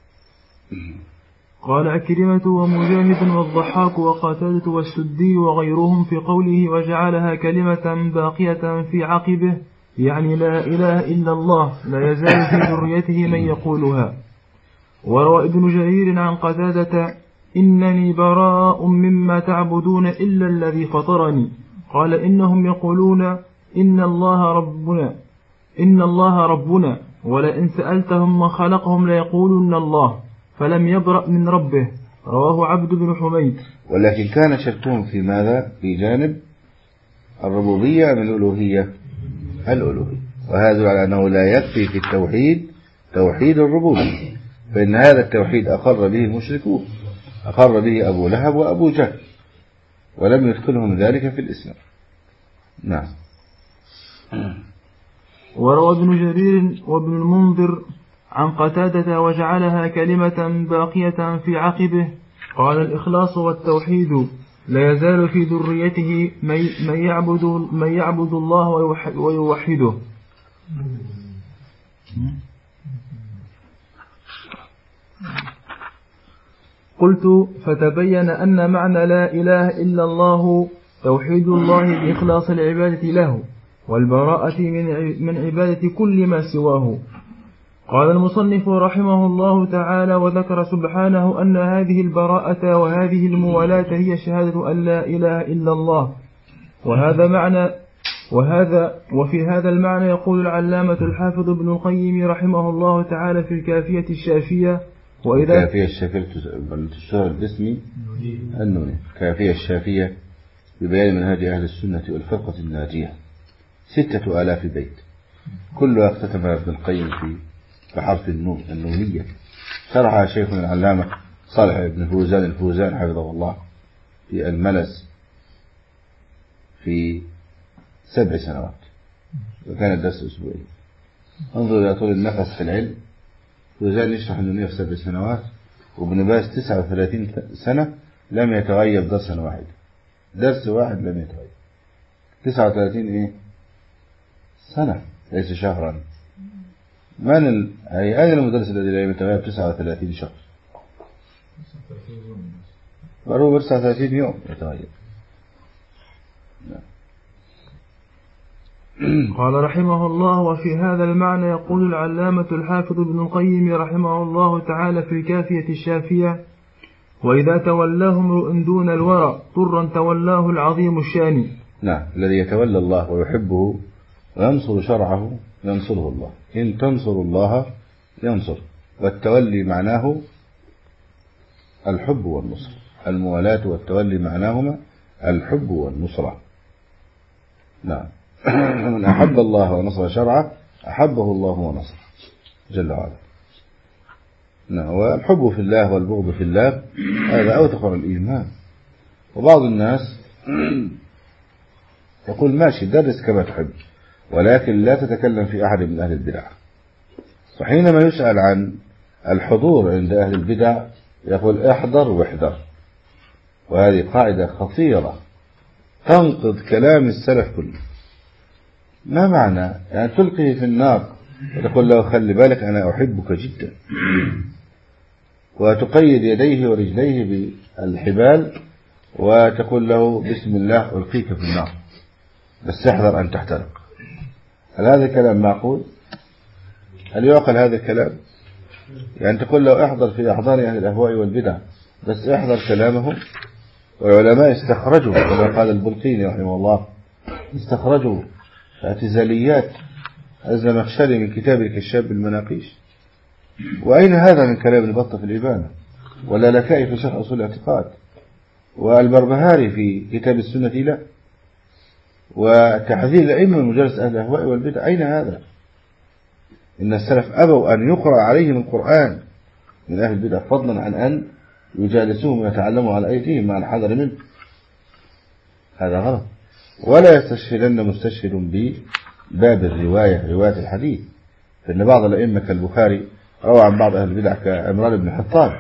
قال عكرمة ومجاهد والضحاك وقتادة والسدي وغيرهم في قوله وجعلها كلمة باقية في عقبه، يعني لا إله إلا الله، لا يزال في ذريته من يقولها. وروى ابن جرير عن قتادة إنني براء مما تعبدون إلا الذي فطرني، قال إنهم يقولون إن الله ربنا إن الله ربنا ولئن سألتهم من خلقهم ليقولن الله، فلم يبرأ من ربه. رواه عبد بن حميد. ولكن كان شركهم في ماذا؟ في جانب الربوبية من الألوهية الألوهية، وهذا على أنه لا يكفي في التوحيد توحيد الربوبية، فإن هذا التوحيد أقر به المشركون، أقر به أبو لهب وأبو جهل، ولم يدخلهم ذلك في الإسلام. نعم. وروى ابن جرير وابن المنذر عن قتادة وجعلها كلمة باقية في عقبه، قال الإخلاص والتوحيد لا يزال في ذريته من يعبد من يعبد الله ويوحده. قلت فتبين أن معنى لا إله إلا الله توحيد الله بإخلاص العبادة له والبراءة من عبادة كل ما سواه. قال المصنف رحمه الله تعالى وذكر سبحانه أن هذه البراءة وهذه الموالاة هي شهادة أن لا إله إلا الله. وهذا معنى وهذا وفي هذا المعنى يقول العلامة الحافظ ابن القيم رحمه الله تعالى في الكافية الشافية وإذا الكافية الشافية تشتهر باسم النوني الكافية الشافية ببيان منهج أهل السنة والفرقة الناجية ستة آلاف بيت كلها اختتمها ابن القيم في بحرف النون النونية شرحها شيخنا العلامة صالح بن فوزان الفوزان حفظه الله في الملس في سبع سنوات وكان الدرس أسبوعي. انظر إلى طول النفس في العلم. فوزان يشرح النونية في سبع سنوات وابن باز تسعة وثلاثين سنة لم يتغيب درسا واحد درس واحد لم يتغيب. تسعة وثلاثين إيه سنة ليس شهرا. من ال... أين المدرس الذي لا يتغيب تسعة وثلاثين شهر؟ وهو تسعة وثلاثين يوم يتغيب. قال رحمه الله وفي هذا المعنى يقول العلامة الحافظ ابن القيم رحمه الله تعالى في الكافية الشافية وإذا تولاه امرؤ دون الورى طرا تولاه العظيم الشان. نعم الذي يتولى الله ويحبه وينصر شرعه ينصره الله. إن تنصروا الله ينصر. والتولي معناه الحب والنصر. الموالاة والتولي معناهما الحب والنصرة. نعم من أحب الله ونصر شرعه أحبه الله ونصره جل وعلا. نعم والحب في الله والبغض في الله هذا أوثق الإيمان. وبعض الناس يقول ماشي درس كما تحب ولكن لا تتكلم في أحد من أهل البدع. وحينما يسأل عن الحضور عند أهل البدع يقول احضر واحذر. وهذه قاعدة خطيرة تنقض كلام السلف كله. ما معنى يعني تلقيه في النار وتقول له خلي بالك أنا أحبك جدا وتقيد يديه ورجليه بالحبال وتقول له بسم الله ألقيك في النار بس احذر أن تحترق. هل هذا الكلام معقول؟ هل يعقل هذا الكلام؟ يعني تقول له احضر في أحضان أهل الأهواء والبدع بس احذر كلامهم. والعلماء استخرجوا كما قال البلقيني رحمه الله استخرجوا اعتزاليات الزمخشري من كتاب الكشاف بالمناقيش. وأين هذا من كلام البطة في الإبانة ولا لكائي في شرح أصول الاعتقاد والبربهاري في كتاب السنة لا وتحذير الأئمة من مجالس أهل الأهواء والبدع. أين هذا؟ إن السلف أبوا أن يقرأ عليهم القرآن من أهل البدع فضلا عن أن يجالسوهم ويتعلموا على أيديهم مع الحذر منه. هذا غلط. ولا يستشهدن مستشهد بباب الرواية رواية الحديث. فإن بعض الأئمة كالبخاري روى عن بعض أهل البدع كعمران بن حطان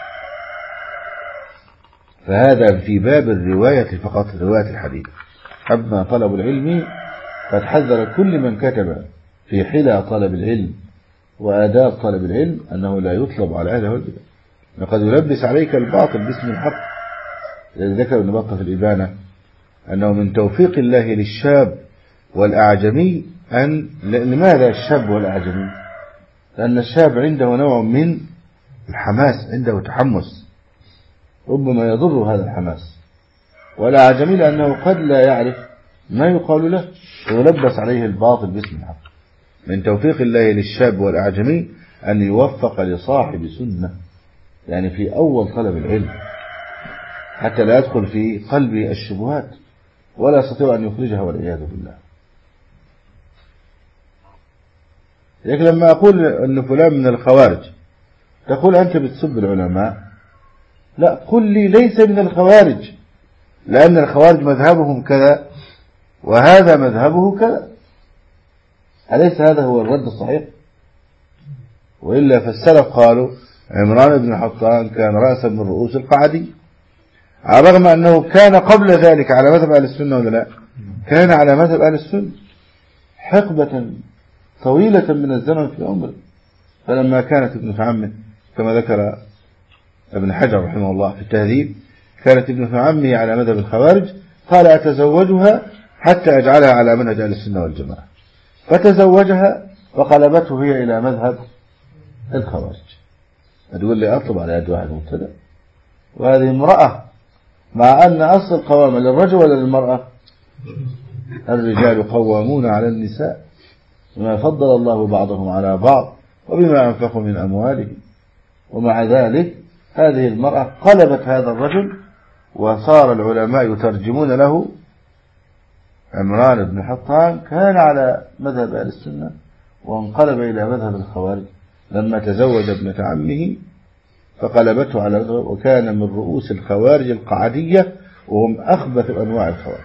فهذا في باب الرواية فقط رواية الحديث. أما طلب العلم قد حذر كل من كتب في حلى طلب العلم وآداب طلب العلم أنه لا يطلب على أهله البدع. لقد يلبس عليك الباطل باسم الحق. الذي ذكر ابن بطة في الإبانة أنه من توفيق الله للشاب والأعجمي أن لماذا الشاب والأعجمي؟ لأن الشاب عنده نوع من الحماس عنده تحمس ربما يضر هذا الحماس. والأعجمي لأنه قد لا يعرف ما يقال له ويلبس عليه الباطل باسم الحق. من توفيق الله للشاب والأعجمي أن يوفق لصاحب سنة يعني في أول طلب العلم حتى لا يدخل في قلبه الشبهات ولا يستطيع أن يخرجها والعياذ بالله. لكن لما أقول أن فلان من الخوارج تقول أنت بتسب العلماء. لا قل لي ليس من الخوارج لأن الخوارج مذهبهم كذا وهذا مذهبه كذا. أليس هذا هو الرد الصحيح؟ وإلا فالسلف قالوا عمران بن حطان كان رأسا من رؤوس القعدي على الرغم أنه كان قبل ذلك على مذهب أهل السنة ولا لا؟ كان على مذهب أهل السنة حقبة طويلة من الزمن في عمره. فلما كانت ابن عمه كما ذكر ابن حجر رحمه الله في التهذيب كانت ابنة عمي على مذهب الخوارج، قال أتزوجها حتى أجعلها على منهج أهل السنة والجماعة، فتزوجها وقلبته هي إلى مذهب الخوارج. تقول لي أطلب على يد واحد مبتدأ، وهذه امرأة، مع أن أصل القوامة للرجل ولا للمرأة؟ الرجال قوامون على النساء بما فضل الله بعضهم على بعض وبما أنفقوا من أموالهم، ومع ذلك هذه المرأة قلبت هذا الرجل، وصار العلماء يترجمون له عمران بن حطان كان على مذهب أهل السنة وانقلب إلى مذهب الخوارج لما تزوج ابنة عمه فقلبته على مذهب، وكان من رؤوس الخوارج القعدية وهم أخبث أنواع الخوارج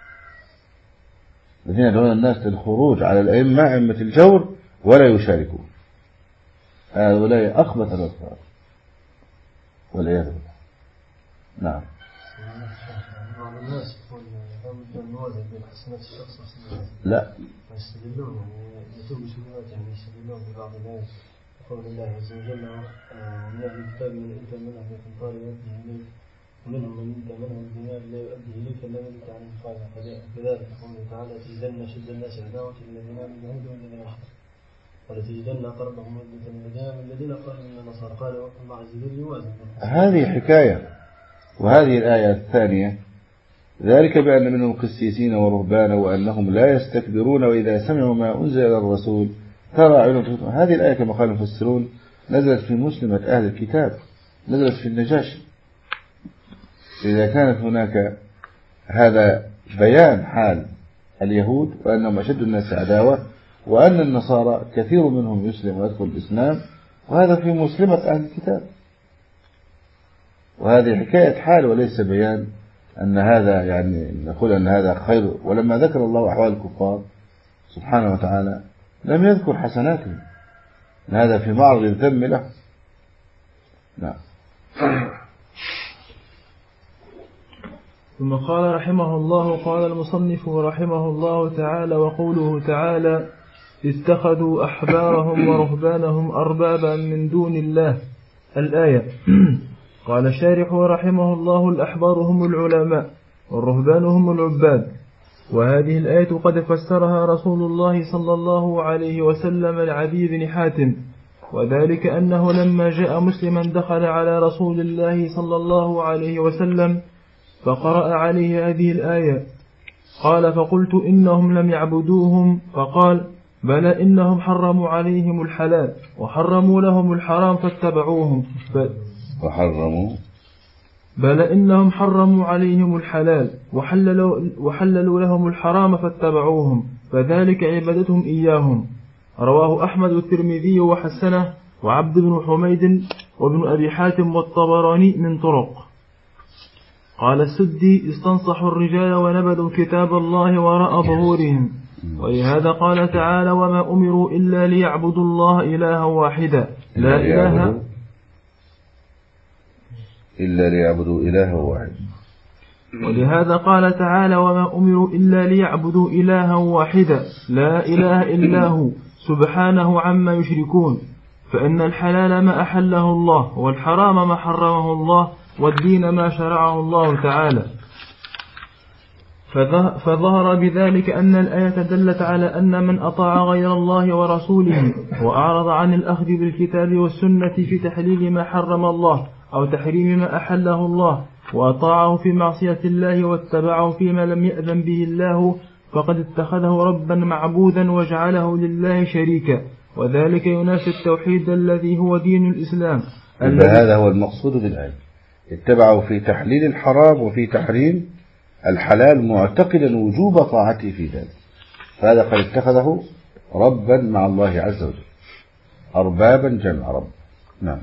الذين يدعون الناس للخروج على الأئمة أئمة الجور ولا يشاركون. هؤلاء أخبث الخوارج والعياذ بالله. نعم. بعض الناس يقول لابد أن نوازن بين حسنات الشخص وسيئاته. لا. يستدلون يعني يتوب سيئات يعني يستدلون ببعض الآيات قول الله عز وجل ومن أهل الكتاب من أنت منهم من قال يؤدي إليك ومنهم من أنت منهم الدنيا لا يؤدي إليك إلا من أنت عن الفاظ كذلك قوله تعالى تجدن شد الناس عداوة للذين من اليهود والذين أشركوا ولتجدن أقربهم مودة للذين الذين قالوا من النصارى قال الله عز وجل يوازن. هذه حكاية. وهذه الآية الثانية ذلك بأن منهم قسيسين ورهبانا وأنهم لا يستكبرون وإذا سمعوا ما أنزل إلى الرسول ترى عيونهم. هذه الآية كما قال المفسرون نزلت في مسلمة أهل الكتاب، نزلت في النجاشي. إذا كانت هناك هذا بيان حال اليهود وأنهم أشد الناس عداوة وأن النصارى كثير منهم يسلم ويدخل الإسلام، وهذا في مسلمة أهل الكتاب، وهذه حكاية حال وليس بيان أن هذا يعني نقول أن هذا خير. ولما ذكر الله أحوال الكفار سبحانه وتعالى لم يذكر حسناتهم، هذا في معرض الذم له. نعم. ثم قال رحمه الله قال المصنف رحمه الله تعالى وقوله تعالى اتخذوا أحبارهم ورهبانهم أربابا من دون الله الآية. قال الشارح رحمه الله الأحبار هم العلماء والرهبان هم العباد، وهذه الآية قد فسرها رسول الله صلى الله عليه وسلم لعدي بن حاتم، وذلك أنه لما جاء مسلما دخل على رسول الله صلى الله عليه وسلم فقرأ عليه هذه الآية، قال فقلت إنهم لم يعبدوهم، فقال بلى إنهم حرموا عليهم الحلال وحرموا لهم الحرام فاتبعوهم ف... وحرموا بلى إنهم حرموا عليهم الحلال وحللوا, وحللوا لهم الحرام فاتبعوهم فذلك عبادتهم إياهم. رواه أحمد والترمذي وحسنه وعبد بن حميد وابن أبي حاتم والطبراني من طرق. قال السدي استنصحوا الرجال ونبذوا كتاب الله وراء ظهورهم، ولهذا قال تعالى وما أمروا إلا ليعبدوا الله إلها واحدا لا إله إلا ليعبدوا إلها واحدا. ولهذا قال تعالى وما أمروا إلا ليعبدوا إلها واحدا لا إله إلا هو سبحانه عما يشركون، فإن الحلال ما أحله الله والحرام ما حرمه الله والدين ما شرعه الله تعالى. فظهر بذلك أن الآية دلت على أن من أطاع غير الله ورسوله وأعرض عن الأخذ بالكتاب والسنة في تحليل ما حرم الله أو تحريم ما أحله الله وأطاعه في معصية الله واتبعه فيما لم يأذن به الله فقد اتخذه ربا معبودا وجعله لله شريكا، وذلك ينافي التوحيد الذي هو دين الإسلام. هذا هو المقصود بالآية، اتبعوا في تحليل الحرام وفي تحريم الحلال معتقدا وجوب طاعته في ذلك، فهذا قد اتخذه ربا مع الله عز وجل، أربابا جمع رب. نعم.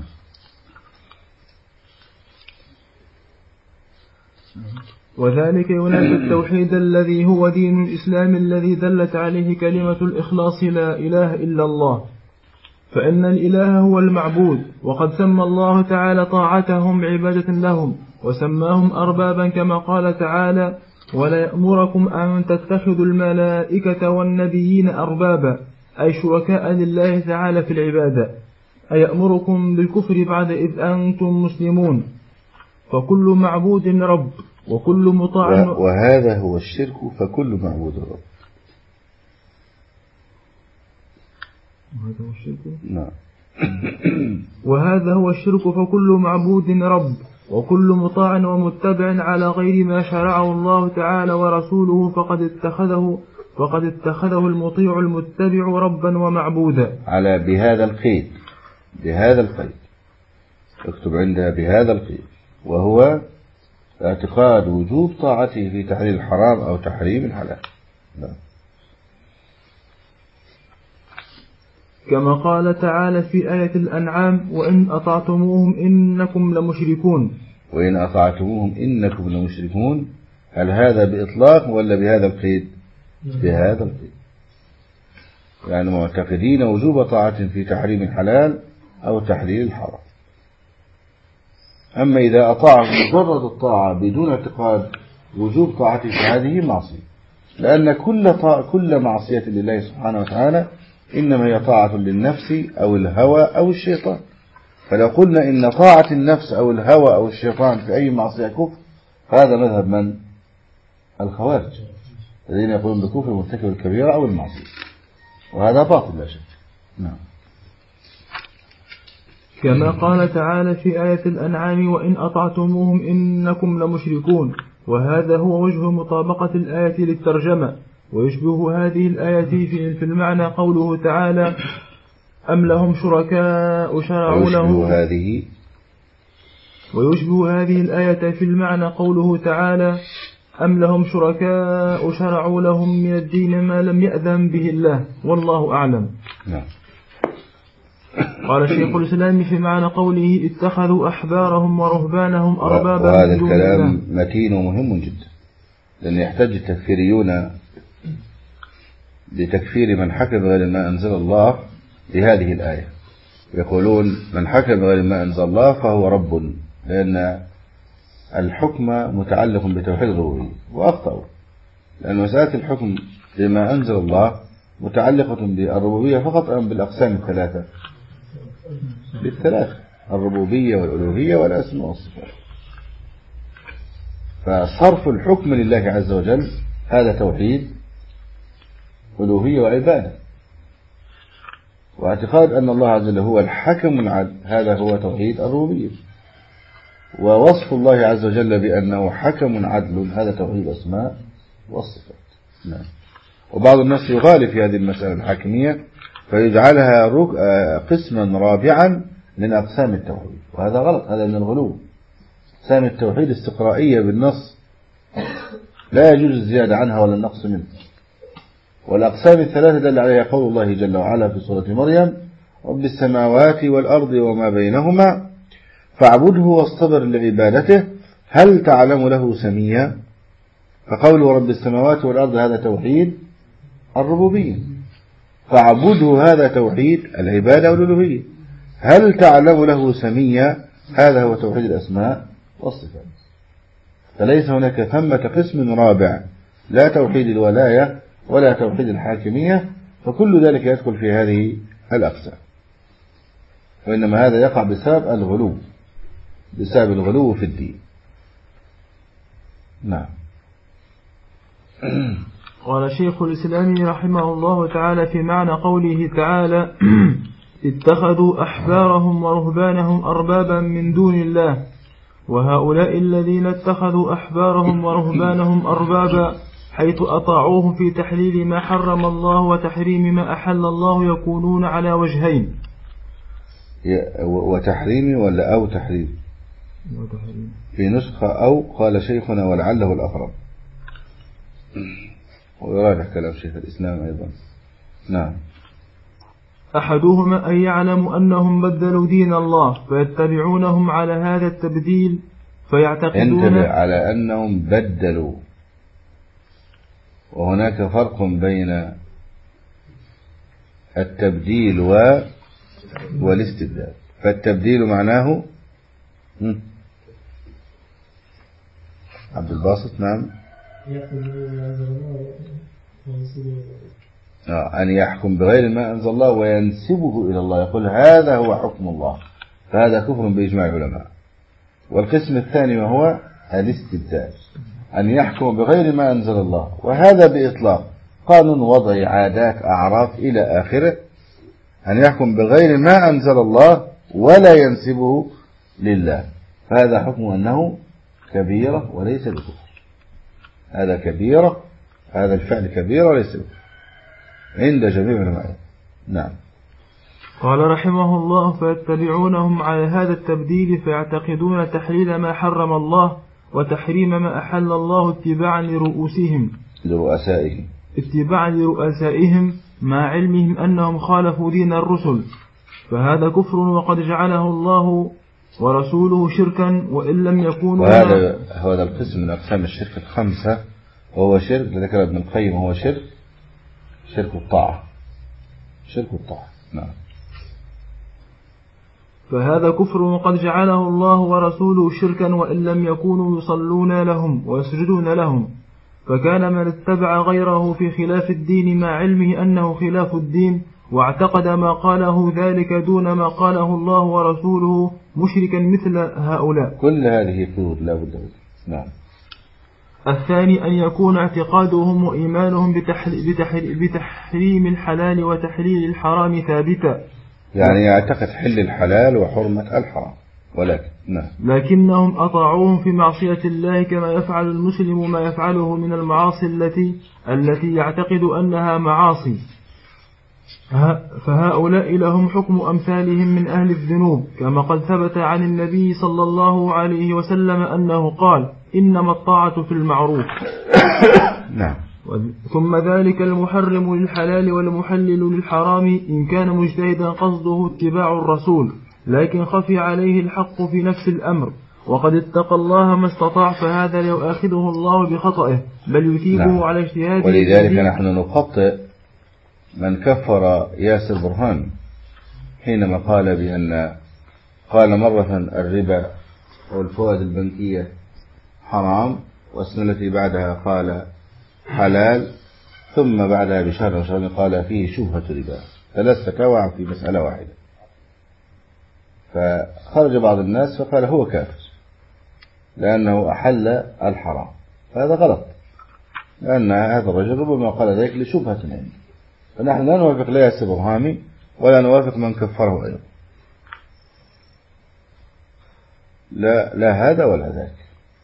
وذلك ينافي التوحيد الذي هو دين الإسلام الذي دلت عليه كلمة الإخلاص لا إله إلا الله، فإن الإله هو المعبود، وقد سمى الله تعالى طاعتهم عبادة لهم وسماهم أربابا كما قال تعالى ولا يأمركم أن تتخذوا الملائكة والنبيين أربابا أي شركاء لله تعالى في العبادة، أيأمركم بالكفر بعد إذ أنتم مسلمون، فكل معبود رب وكل مطاع. وهذا هو الشرك، فكل معبود رب. وهذا هو الشرك. نعم. وهذا هو الشرك، فكل معبود رب وكل مطاع ومتبع على غير ما شرعه الله تعالى ورسوله فقد اتخذه فقد اتخذه المطيع المتبع ربا ومعبودا. على بهذا القيد، بهذا القيد اكتب عندها بهذا القيد، وهو اعتقاد وجوب طاعته في تحليل الحرام أو تحريم الحلال. نعم. كما قال تعالى في آية الأنعام: وإن أطعتموهم إنكم لمشركون. وإن أطعتموهم إنكم لمشركون، هل هذا بإطلاق ولا بهذا القيد؟ بهذا القيد، يعني معتقدين وجوب طاعة في تحريم الحلال أو تحليل الحرام. أما إذا أطاع مجرد الطاعة بدون اعتقاد وجوب طاعته فهذه معصية، لأن كل كل معصية لله سبحانه وتعالى إنما هي طاعة للنفس أو الهوى أو الشيطان. فلو قلنا إن طاعة النفس أو الهوى أو الشيطان في أي معصية كفر، هذا مذهب من؟ الخوارج الذين يقولون بكفر مرتكب الكبيرة أو المعصية، وهذا باطل لا شك. نعم. كما قال تعالى في آية الأنعام: وإن أطعتموهم إنكم لمشركون. وهذا هو وجه مطابقة الآية للترجمة. ويشبه هذه الآية في المعنى قوله تعالى: أم لهم شركاء شرعوا لهم. هذه ويشبه هذه الآية في المعنى قوله تعالى: أم لهم شركاء شرعوا لهم من الدين ما لم يأذن به الله والله أعلم. نعم. قال شيخ الإسلام في معنى قوله: اتخذوا أحبارهم ورهبانهم أربابا. وهذا الكلام متين ومهم جدا، لأن يحتاج التكفيريون بتكفير من حكم بغير ما أنزل الله بهذه الآية. يقولون من حكم بغير ما أنزل الله فهو رب، لأن الحكم متعلق بتوحيد الربوبية، وأخطأوا، لأن مسألة الحكم بما أنزل الله متعلقة بالربوبية فقط أم بالأقسام الثلاثة؟ بالثلاثة: الربوبية والألوهية والأسماء والصفات. فصرف الحكم لله عز وجل هذا توحيد ألوهية وعبادة، واعتقاد أن الله عز وجل هو الحكم العدل هذا هو توحيد الربوبية، ووصف الله عز وجل بأنه حكم عدل هذا توحيد الأسماء والصفات. نعم. وبعض الناس يغالي في هذه المسألة الحاكمية فيجعلها قسما رابعا من أقسام التوحيد، وهذا غلط، هذا من الغلو. أقسام التوحيد استقرائية بالنص لا يجوز الزيادة عنها ولا النقص منها. والأقسام الثلاثة دل عليها قول الله جل وعلا في سورة مريم: رب السماوات والأرض وما بينهما فاعبده واصطبر لعبادته هل تعلم له سميا. فقوله رب السماوات والأرض هذا توحيد الربوبية، فاعبده هذا توحيد العبادة والألوهية، هل تعلم له سميا هذا هو توحيد الأسماء والصفات. فليس هناك ثمة قسم رابع، لا توحيد الولاية ولا توحيد الحاكمية، فكل ذلك يدخل في هذه الأقسام، وإنما هذا يقع بسبب الغلو، بسبب الغلو في الدين. نعم. قال شيخ الإسلام رحمه الله تعالى في معنى قوله تعالى: اتخذوا أحبارهم ورهبانهم أربابا من دون الله. وهؤلاء الذين اتخذوا أحبارهم ورهبانهم أربابا حيث أطاعوه في تحليل ما حرم الله وتحريم ما أحل الله يكونون على وجهين. وتحريم ولا أو تحريم؟ وتحريم. في نسخة أو قال شيخنا ولعله الأقرب، ويراجع كلام شيخ الإسلام أيضا. نعم. أحدهما أن يعلموا أنهم بدلوا دين الله فيتبعونهم على هذا التبديل فيعتقدون. انتبه على أنهم بدلوا، وهناك فرق بين التبديل و والاستبدال. فالتبديل معناه عبد الباسط. نعم. أن يحكم بغير ما أنزل الله وينسبه إلى الله، يقول هذا هو حكم الله، فهذا كفر بإجماع العلماء. والقسم الثاني وهو الاستبدال، أن يحكم بغير ما أنزل الله، وهذا بإطلاق قانون وضعي عادات أعراف إلى آخره، أن يحكم بغير ما أنزل الله ولا ينسبه لله، فهذا حكم أنه كبيرة وليس بكفر. هذا كبيرة، هذا الفعل كبيرة وليس بكفر عند جميع العلماء. نعم. قال رحمه الله: فيتبعونهم على هذا التبديل فيعتقدون تحليل ما حرم الله وتحريم ما أحل الله اتباعا لرؤوسهم لرؤسائهم اتباعا لرؤسائهم مع علمهم أنهم خالفوا دين الرسل، فهذا كفر وقد جعله الله ورسوله شركا وإن لم يكونوا. وهذا هذا القسم من أقسام الشرك الخمسة، وهو شرك ذكر ابن القيم، وهو شرك شرك الطاعة شرك الطاعة. نعم. فهذا كفر وقد جعله الله ورسوله شركا وإن لم يكونوا يصلون لهم ويسجدون لهم، فكان من اتبع غيره في خلاف الدين مع علمه أنه خلاف الدين واعتقد ما قاله ذلك دون ما قاله الله ورسوله مشركا مثل هؤلاء. كل هذه قيود لا بد منها. نعم. الثاني أن يكون اعتقادهم وإيمانهم بتحريم, بتحريم الحلال وتحليل الحرام ثابتا، يعني يعتقد حل الحلال وحرمة الحرام، ولكن نعم. لكنهم أطاعوهم في معصية الله كما يفعل المسلم ما يفعله من المعاصي التي التي يعتقد أنها معاصي، فهؤلاء لهم حكم أمثالهم من أهل الذنوب، كما قد ثبت عن النبي صلى الله عليه وسلم أنه قال: إنما الطاعة في المعروف. نعم. ثم ذلك المحرم للحلال والمحلل للحرام إن كان مجتهدا قصده اتباع الرسول لكن خفي عليه الحق في نفس الأمر وقد اتقى الله ما استطاع، فهذا لا يؤاخذه الله بخطئه بل يثيبه نعم. على اجتهاده. ولذلك نحن نخطئ من كفر ياسر برهان حينما قال بأن قال مرة الربا والفوائد البنكية حرام، والسنة التي بعدها قال حلال، ثم بعدها بشهر وشهر قال فيه شبهة ربا، ثلاث تكاوع في مسألة واحدة. فخرج بعض الناس فقال هو كافر لأنه أحل الحرام، فهذا غلط، لأن هذا الرجل ربما قال ذلك لشبهة عنده، فنحن لا نوافق لا ياسر برهامي ولا نوافق من كفره أيضا، لا, لا هذا ولا ذاك،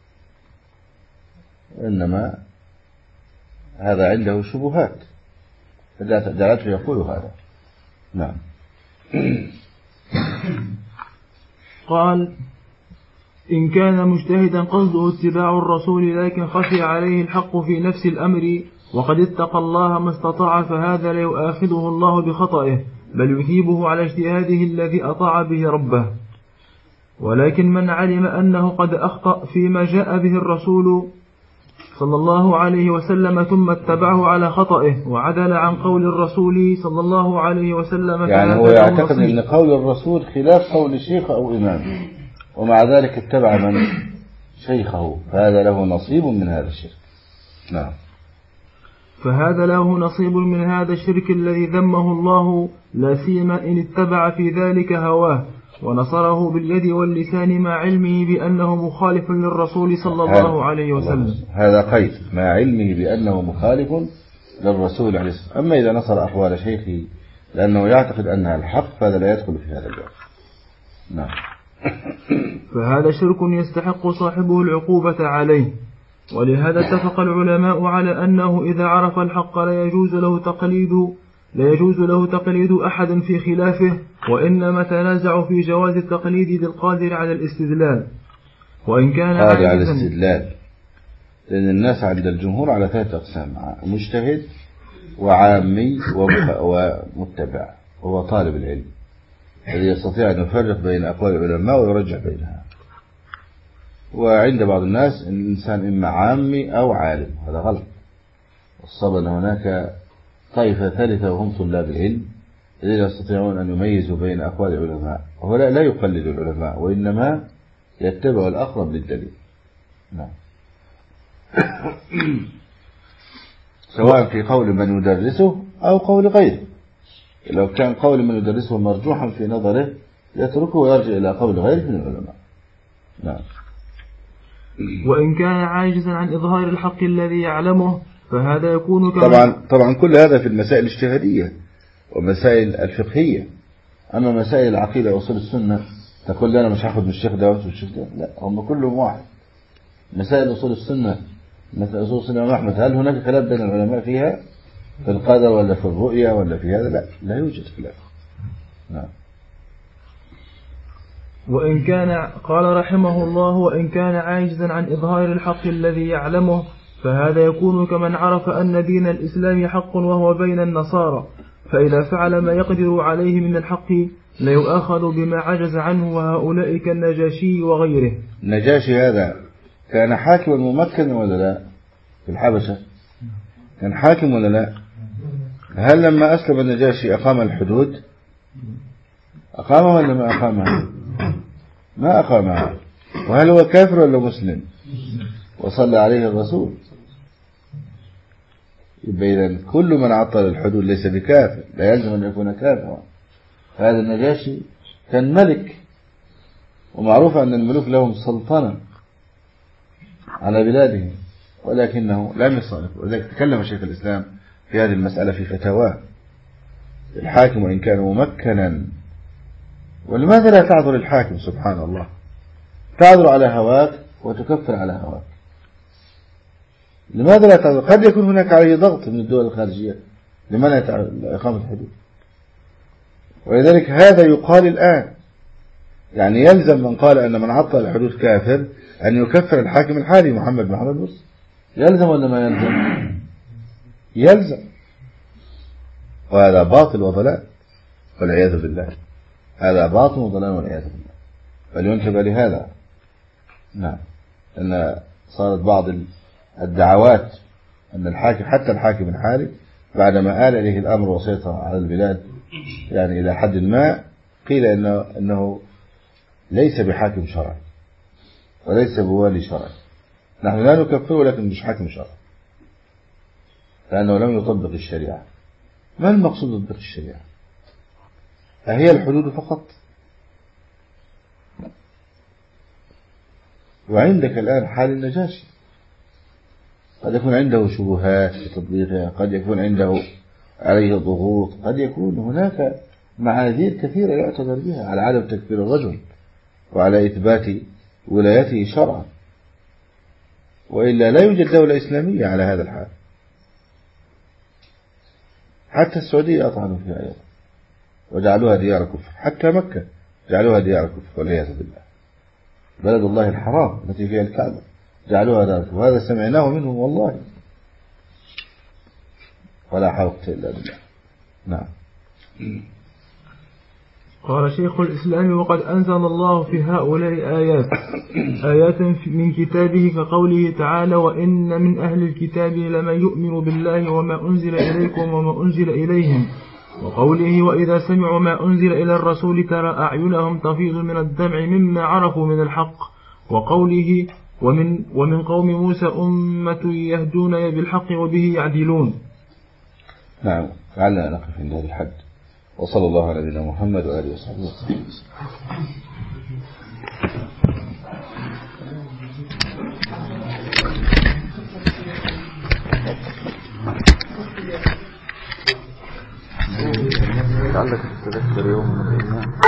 إنما هذا عنده شبهات فجعلته يقول هذا. نعم. قال: إن كان مجتهدا قصده اتباع الرسول لكن خفي عليه الحق في نفس الأمر وقد اتقى الله ما استطاع، فهذا لا يؤاخذه الله بخطئه بل يثيبه على اجتهاده الذي أطاع به ربه. ولكن من علم أنه قد أخطأ فيما جاء به الرسول صلى الله عليه وسلم ثم اتبعه على خطئه وعدل عن قول الرسول صلى الله عليه وسلم، يعني هو يعتقد أن قول الرسول خلاف قول شيخ أو إمام ومع ذلك اتبع من شيخه، فهذا له نصيب من هذا الشرك. نعم. فهذا له نصيب من هذا الشرك الذي ذمه الله، لا سيما إن اتبع في ذلك هواه ونصره باليد واللسان مع علمه بأنه مخالف للرسول صلى الله عليه وسلم. هذا قيد مع علمه بأنه مخالف للرسول عليه الصلاة. أما إذا نصر أقوال شيخه لأنه يعتقد أنها الحق فهذا لا يدخل في هذا الباب. نعم. فهذا شرك يستحق صاحبه العقوبة عليه، ولهذا اتفق العلماء على أنه إذا عرف الحق لا يجوز له تقليد لا يجوز له تقليد أحد في خلافه، وإنما تنازع في جواز التقليد للقادر على الاستدلال وإن كان قادر على الاستدلال، لأن الناس عند الجمهور على ثلاثة أقسام: مجتهد وعامي ومتبع، وهو طالب العلم الذي يستطيع أن يفرق بين أقوال العلماء ويرجع بينها. وعند بعض الناس إن الإنسان إما عامي أو عالم، هذا غلط. الصواب أن هناك طائفة ثالثة وهم طلاب العلم الذين يستطيعون أن يميزوا بين أقوال العلماء، وهو لا يقلد العلماء وإنما يتبع الأقرب للدليل. نعم. سواء في قول من يدرسه أو قول غيره. لو كان قول من يدرسه مرجوحا في نظره يتركه ويرجع إلى قول غيره من العلماء. نعم. وإن كان عاجزا عن إظهار الحق الذي يعلمه فهذا يكون كما طبعا طبعا كل هذا في المسائل الاجتهادية ومسائل الفقهية. أما مسائل العقيدة وأصول السنة تقول لي أنا مش هاخد من الشيخ ده ومن الشيخ ده، لا، هم كلهم واحد. مسائل أصول السنة مثل أصول السنة الإمام أحمد، هل هناك خلاف بين العلماء فيها في القدر ولا في الرؤية ولا في هذا؟ لا، لا يوجد خلاف. نعم. وإن كان قال رحمه الله وإن كان عاجزا عن إظهار الحق الذي يعلمه فهذا يكون كمن عرف أن دين الإسلام حق وهو بين النصارى، فإذا فعل ما يقدر عليه من الحق ليؤاخذ بما عجز عنه، وهؤلاء كالنجاشي وغيره. النجاشي هذا كان حاكما ممكنا ولا لا في الحبشة؟ كان حاكم ولا لا؟ هل لما أسلم النجاشي أقام الحدود؟ أقامها ولا ما أقامها؟ ما أقامها. وهل هو كافر ولا مسلم؟ وصلى عليه الرسول. يبقى إذن كل من عطل الحدود ليس بكافر، لا يلزم أن يكون كافرا. هذا النجاشي كان ملك، ومعروف أن الملوك لهم سلطنة على بلادهم، ولكنه لم يصالح. ولذلك تكلم شيخ الإسلام في هذه المسألة في فتاواه. الحاكم وإن كان ممكنا، ولماذا لا تعذر الحاكم؟ سبحان الله، تعذر على هواك وتكفر على هواك. لماذا لا تعذر؟ قد يكون هناك عليه ضغط من الدول الخارجية لمنع إقامة الحدود. ولذلك هذا يقال الآن، يعني يلزم من قال أن من عطل الحدود كافر أن يكفر الحاكم الحالي محمد محمد مرسي. يلزم ولا ما يلزم؟ يلزم. وهذا باطل وضلال والعياذ بالله. هذا باطل وضلال والعياذ بالله. فلينتبه لهذا. نعم. أن صارت بعض الدعوات أن الحاكم حتى الحاكم الحالي بعدما آل إليه الأمر وسيطر على البلاد يعني إلى حد ما، قيل إنه, إنه ليس بحاكم شرعي وليس بوالي شرعي. نحن لا نكفره لكن مش حاكم شرعي لأنه لم يطبق الشريعة. ما المقصود بتطبيق الشريعة؟ أهي الحدود فقط؟ وعندك الآن حال النجاشي، قد يكون عنده شبهات في تطبيقها، قد يكون عنده عليه ضغوط، قد يكون هناك معاذير كثيرة يعتذر بها على عدم تكفير الرجل وعلى إثبات ولايته شرعا، وإلا لا يوجد دولة إسلامية على هذا الحال. حتى السعودية أطعنوا فيها أيضا وجعلوها ديار كفر، حتى مكة جعلوها ديار كفر والعياذ بالله. بلد الله الحرام التي فيها الكعبة جعلوها ديار كفر، وهذا سمعناه منهم والله، ولا حول إلا بالله. نعم. قال شيخ الإسلام وقد أنزل الله في هؤلاء آيات آيات من كتابه كقوله تعالى وإن من أهل الكتاب لمن يؤمن بالله وما أنزل إليكم وما أنزل إليهم، وقوله وإذا سمعوا ما أنزل إلى الرسول ترى أعينهم تفيض من الدمع مما عرفوا من الحق، وقوله ومن, ومن قوم موسى أمة يهدون بالحق وبه يعدلون. نعم. لعلنا نقف عند هذا الحد، وصلى الله على نبينا محمد وآله وصحبه وسلم. لعلك تتذكر يوم من الأيام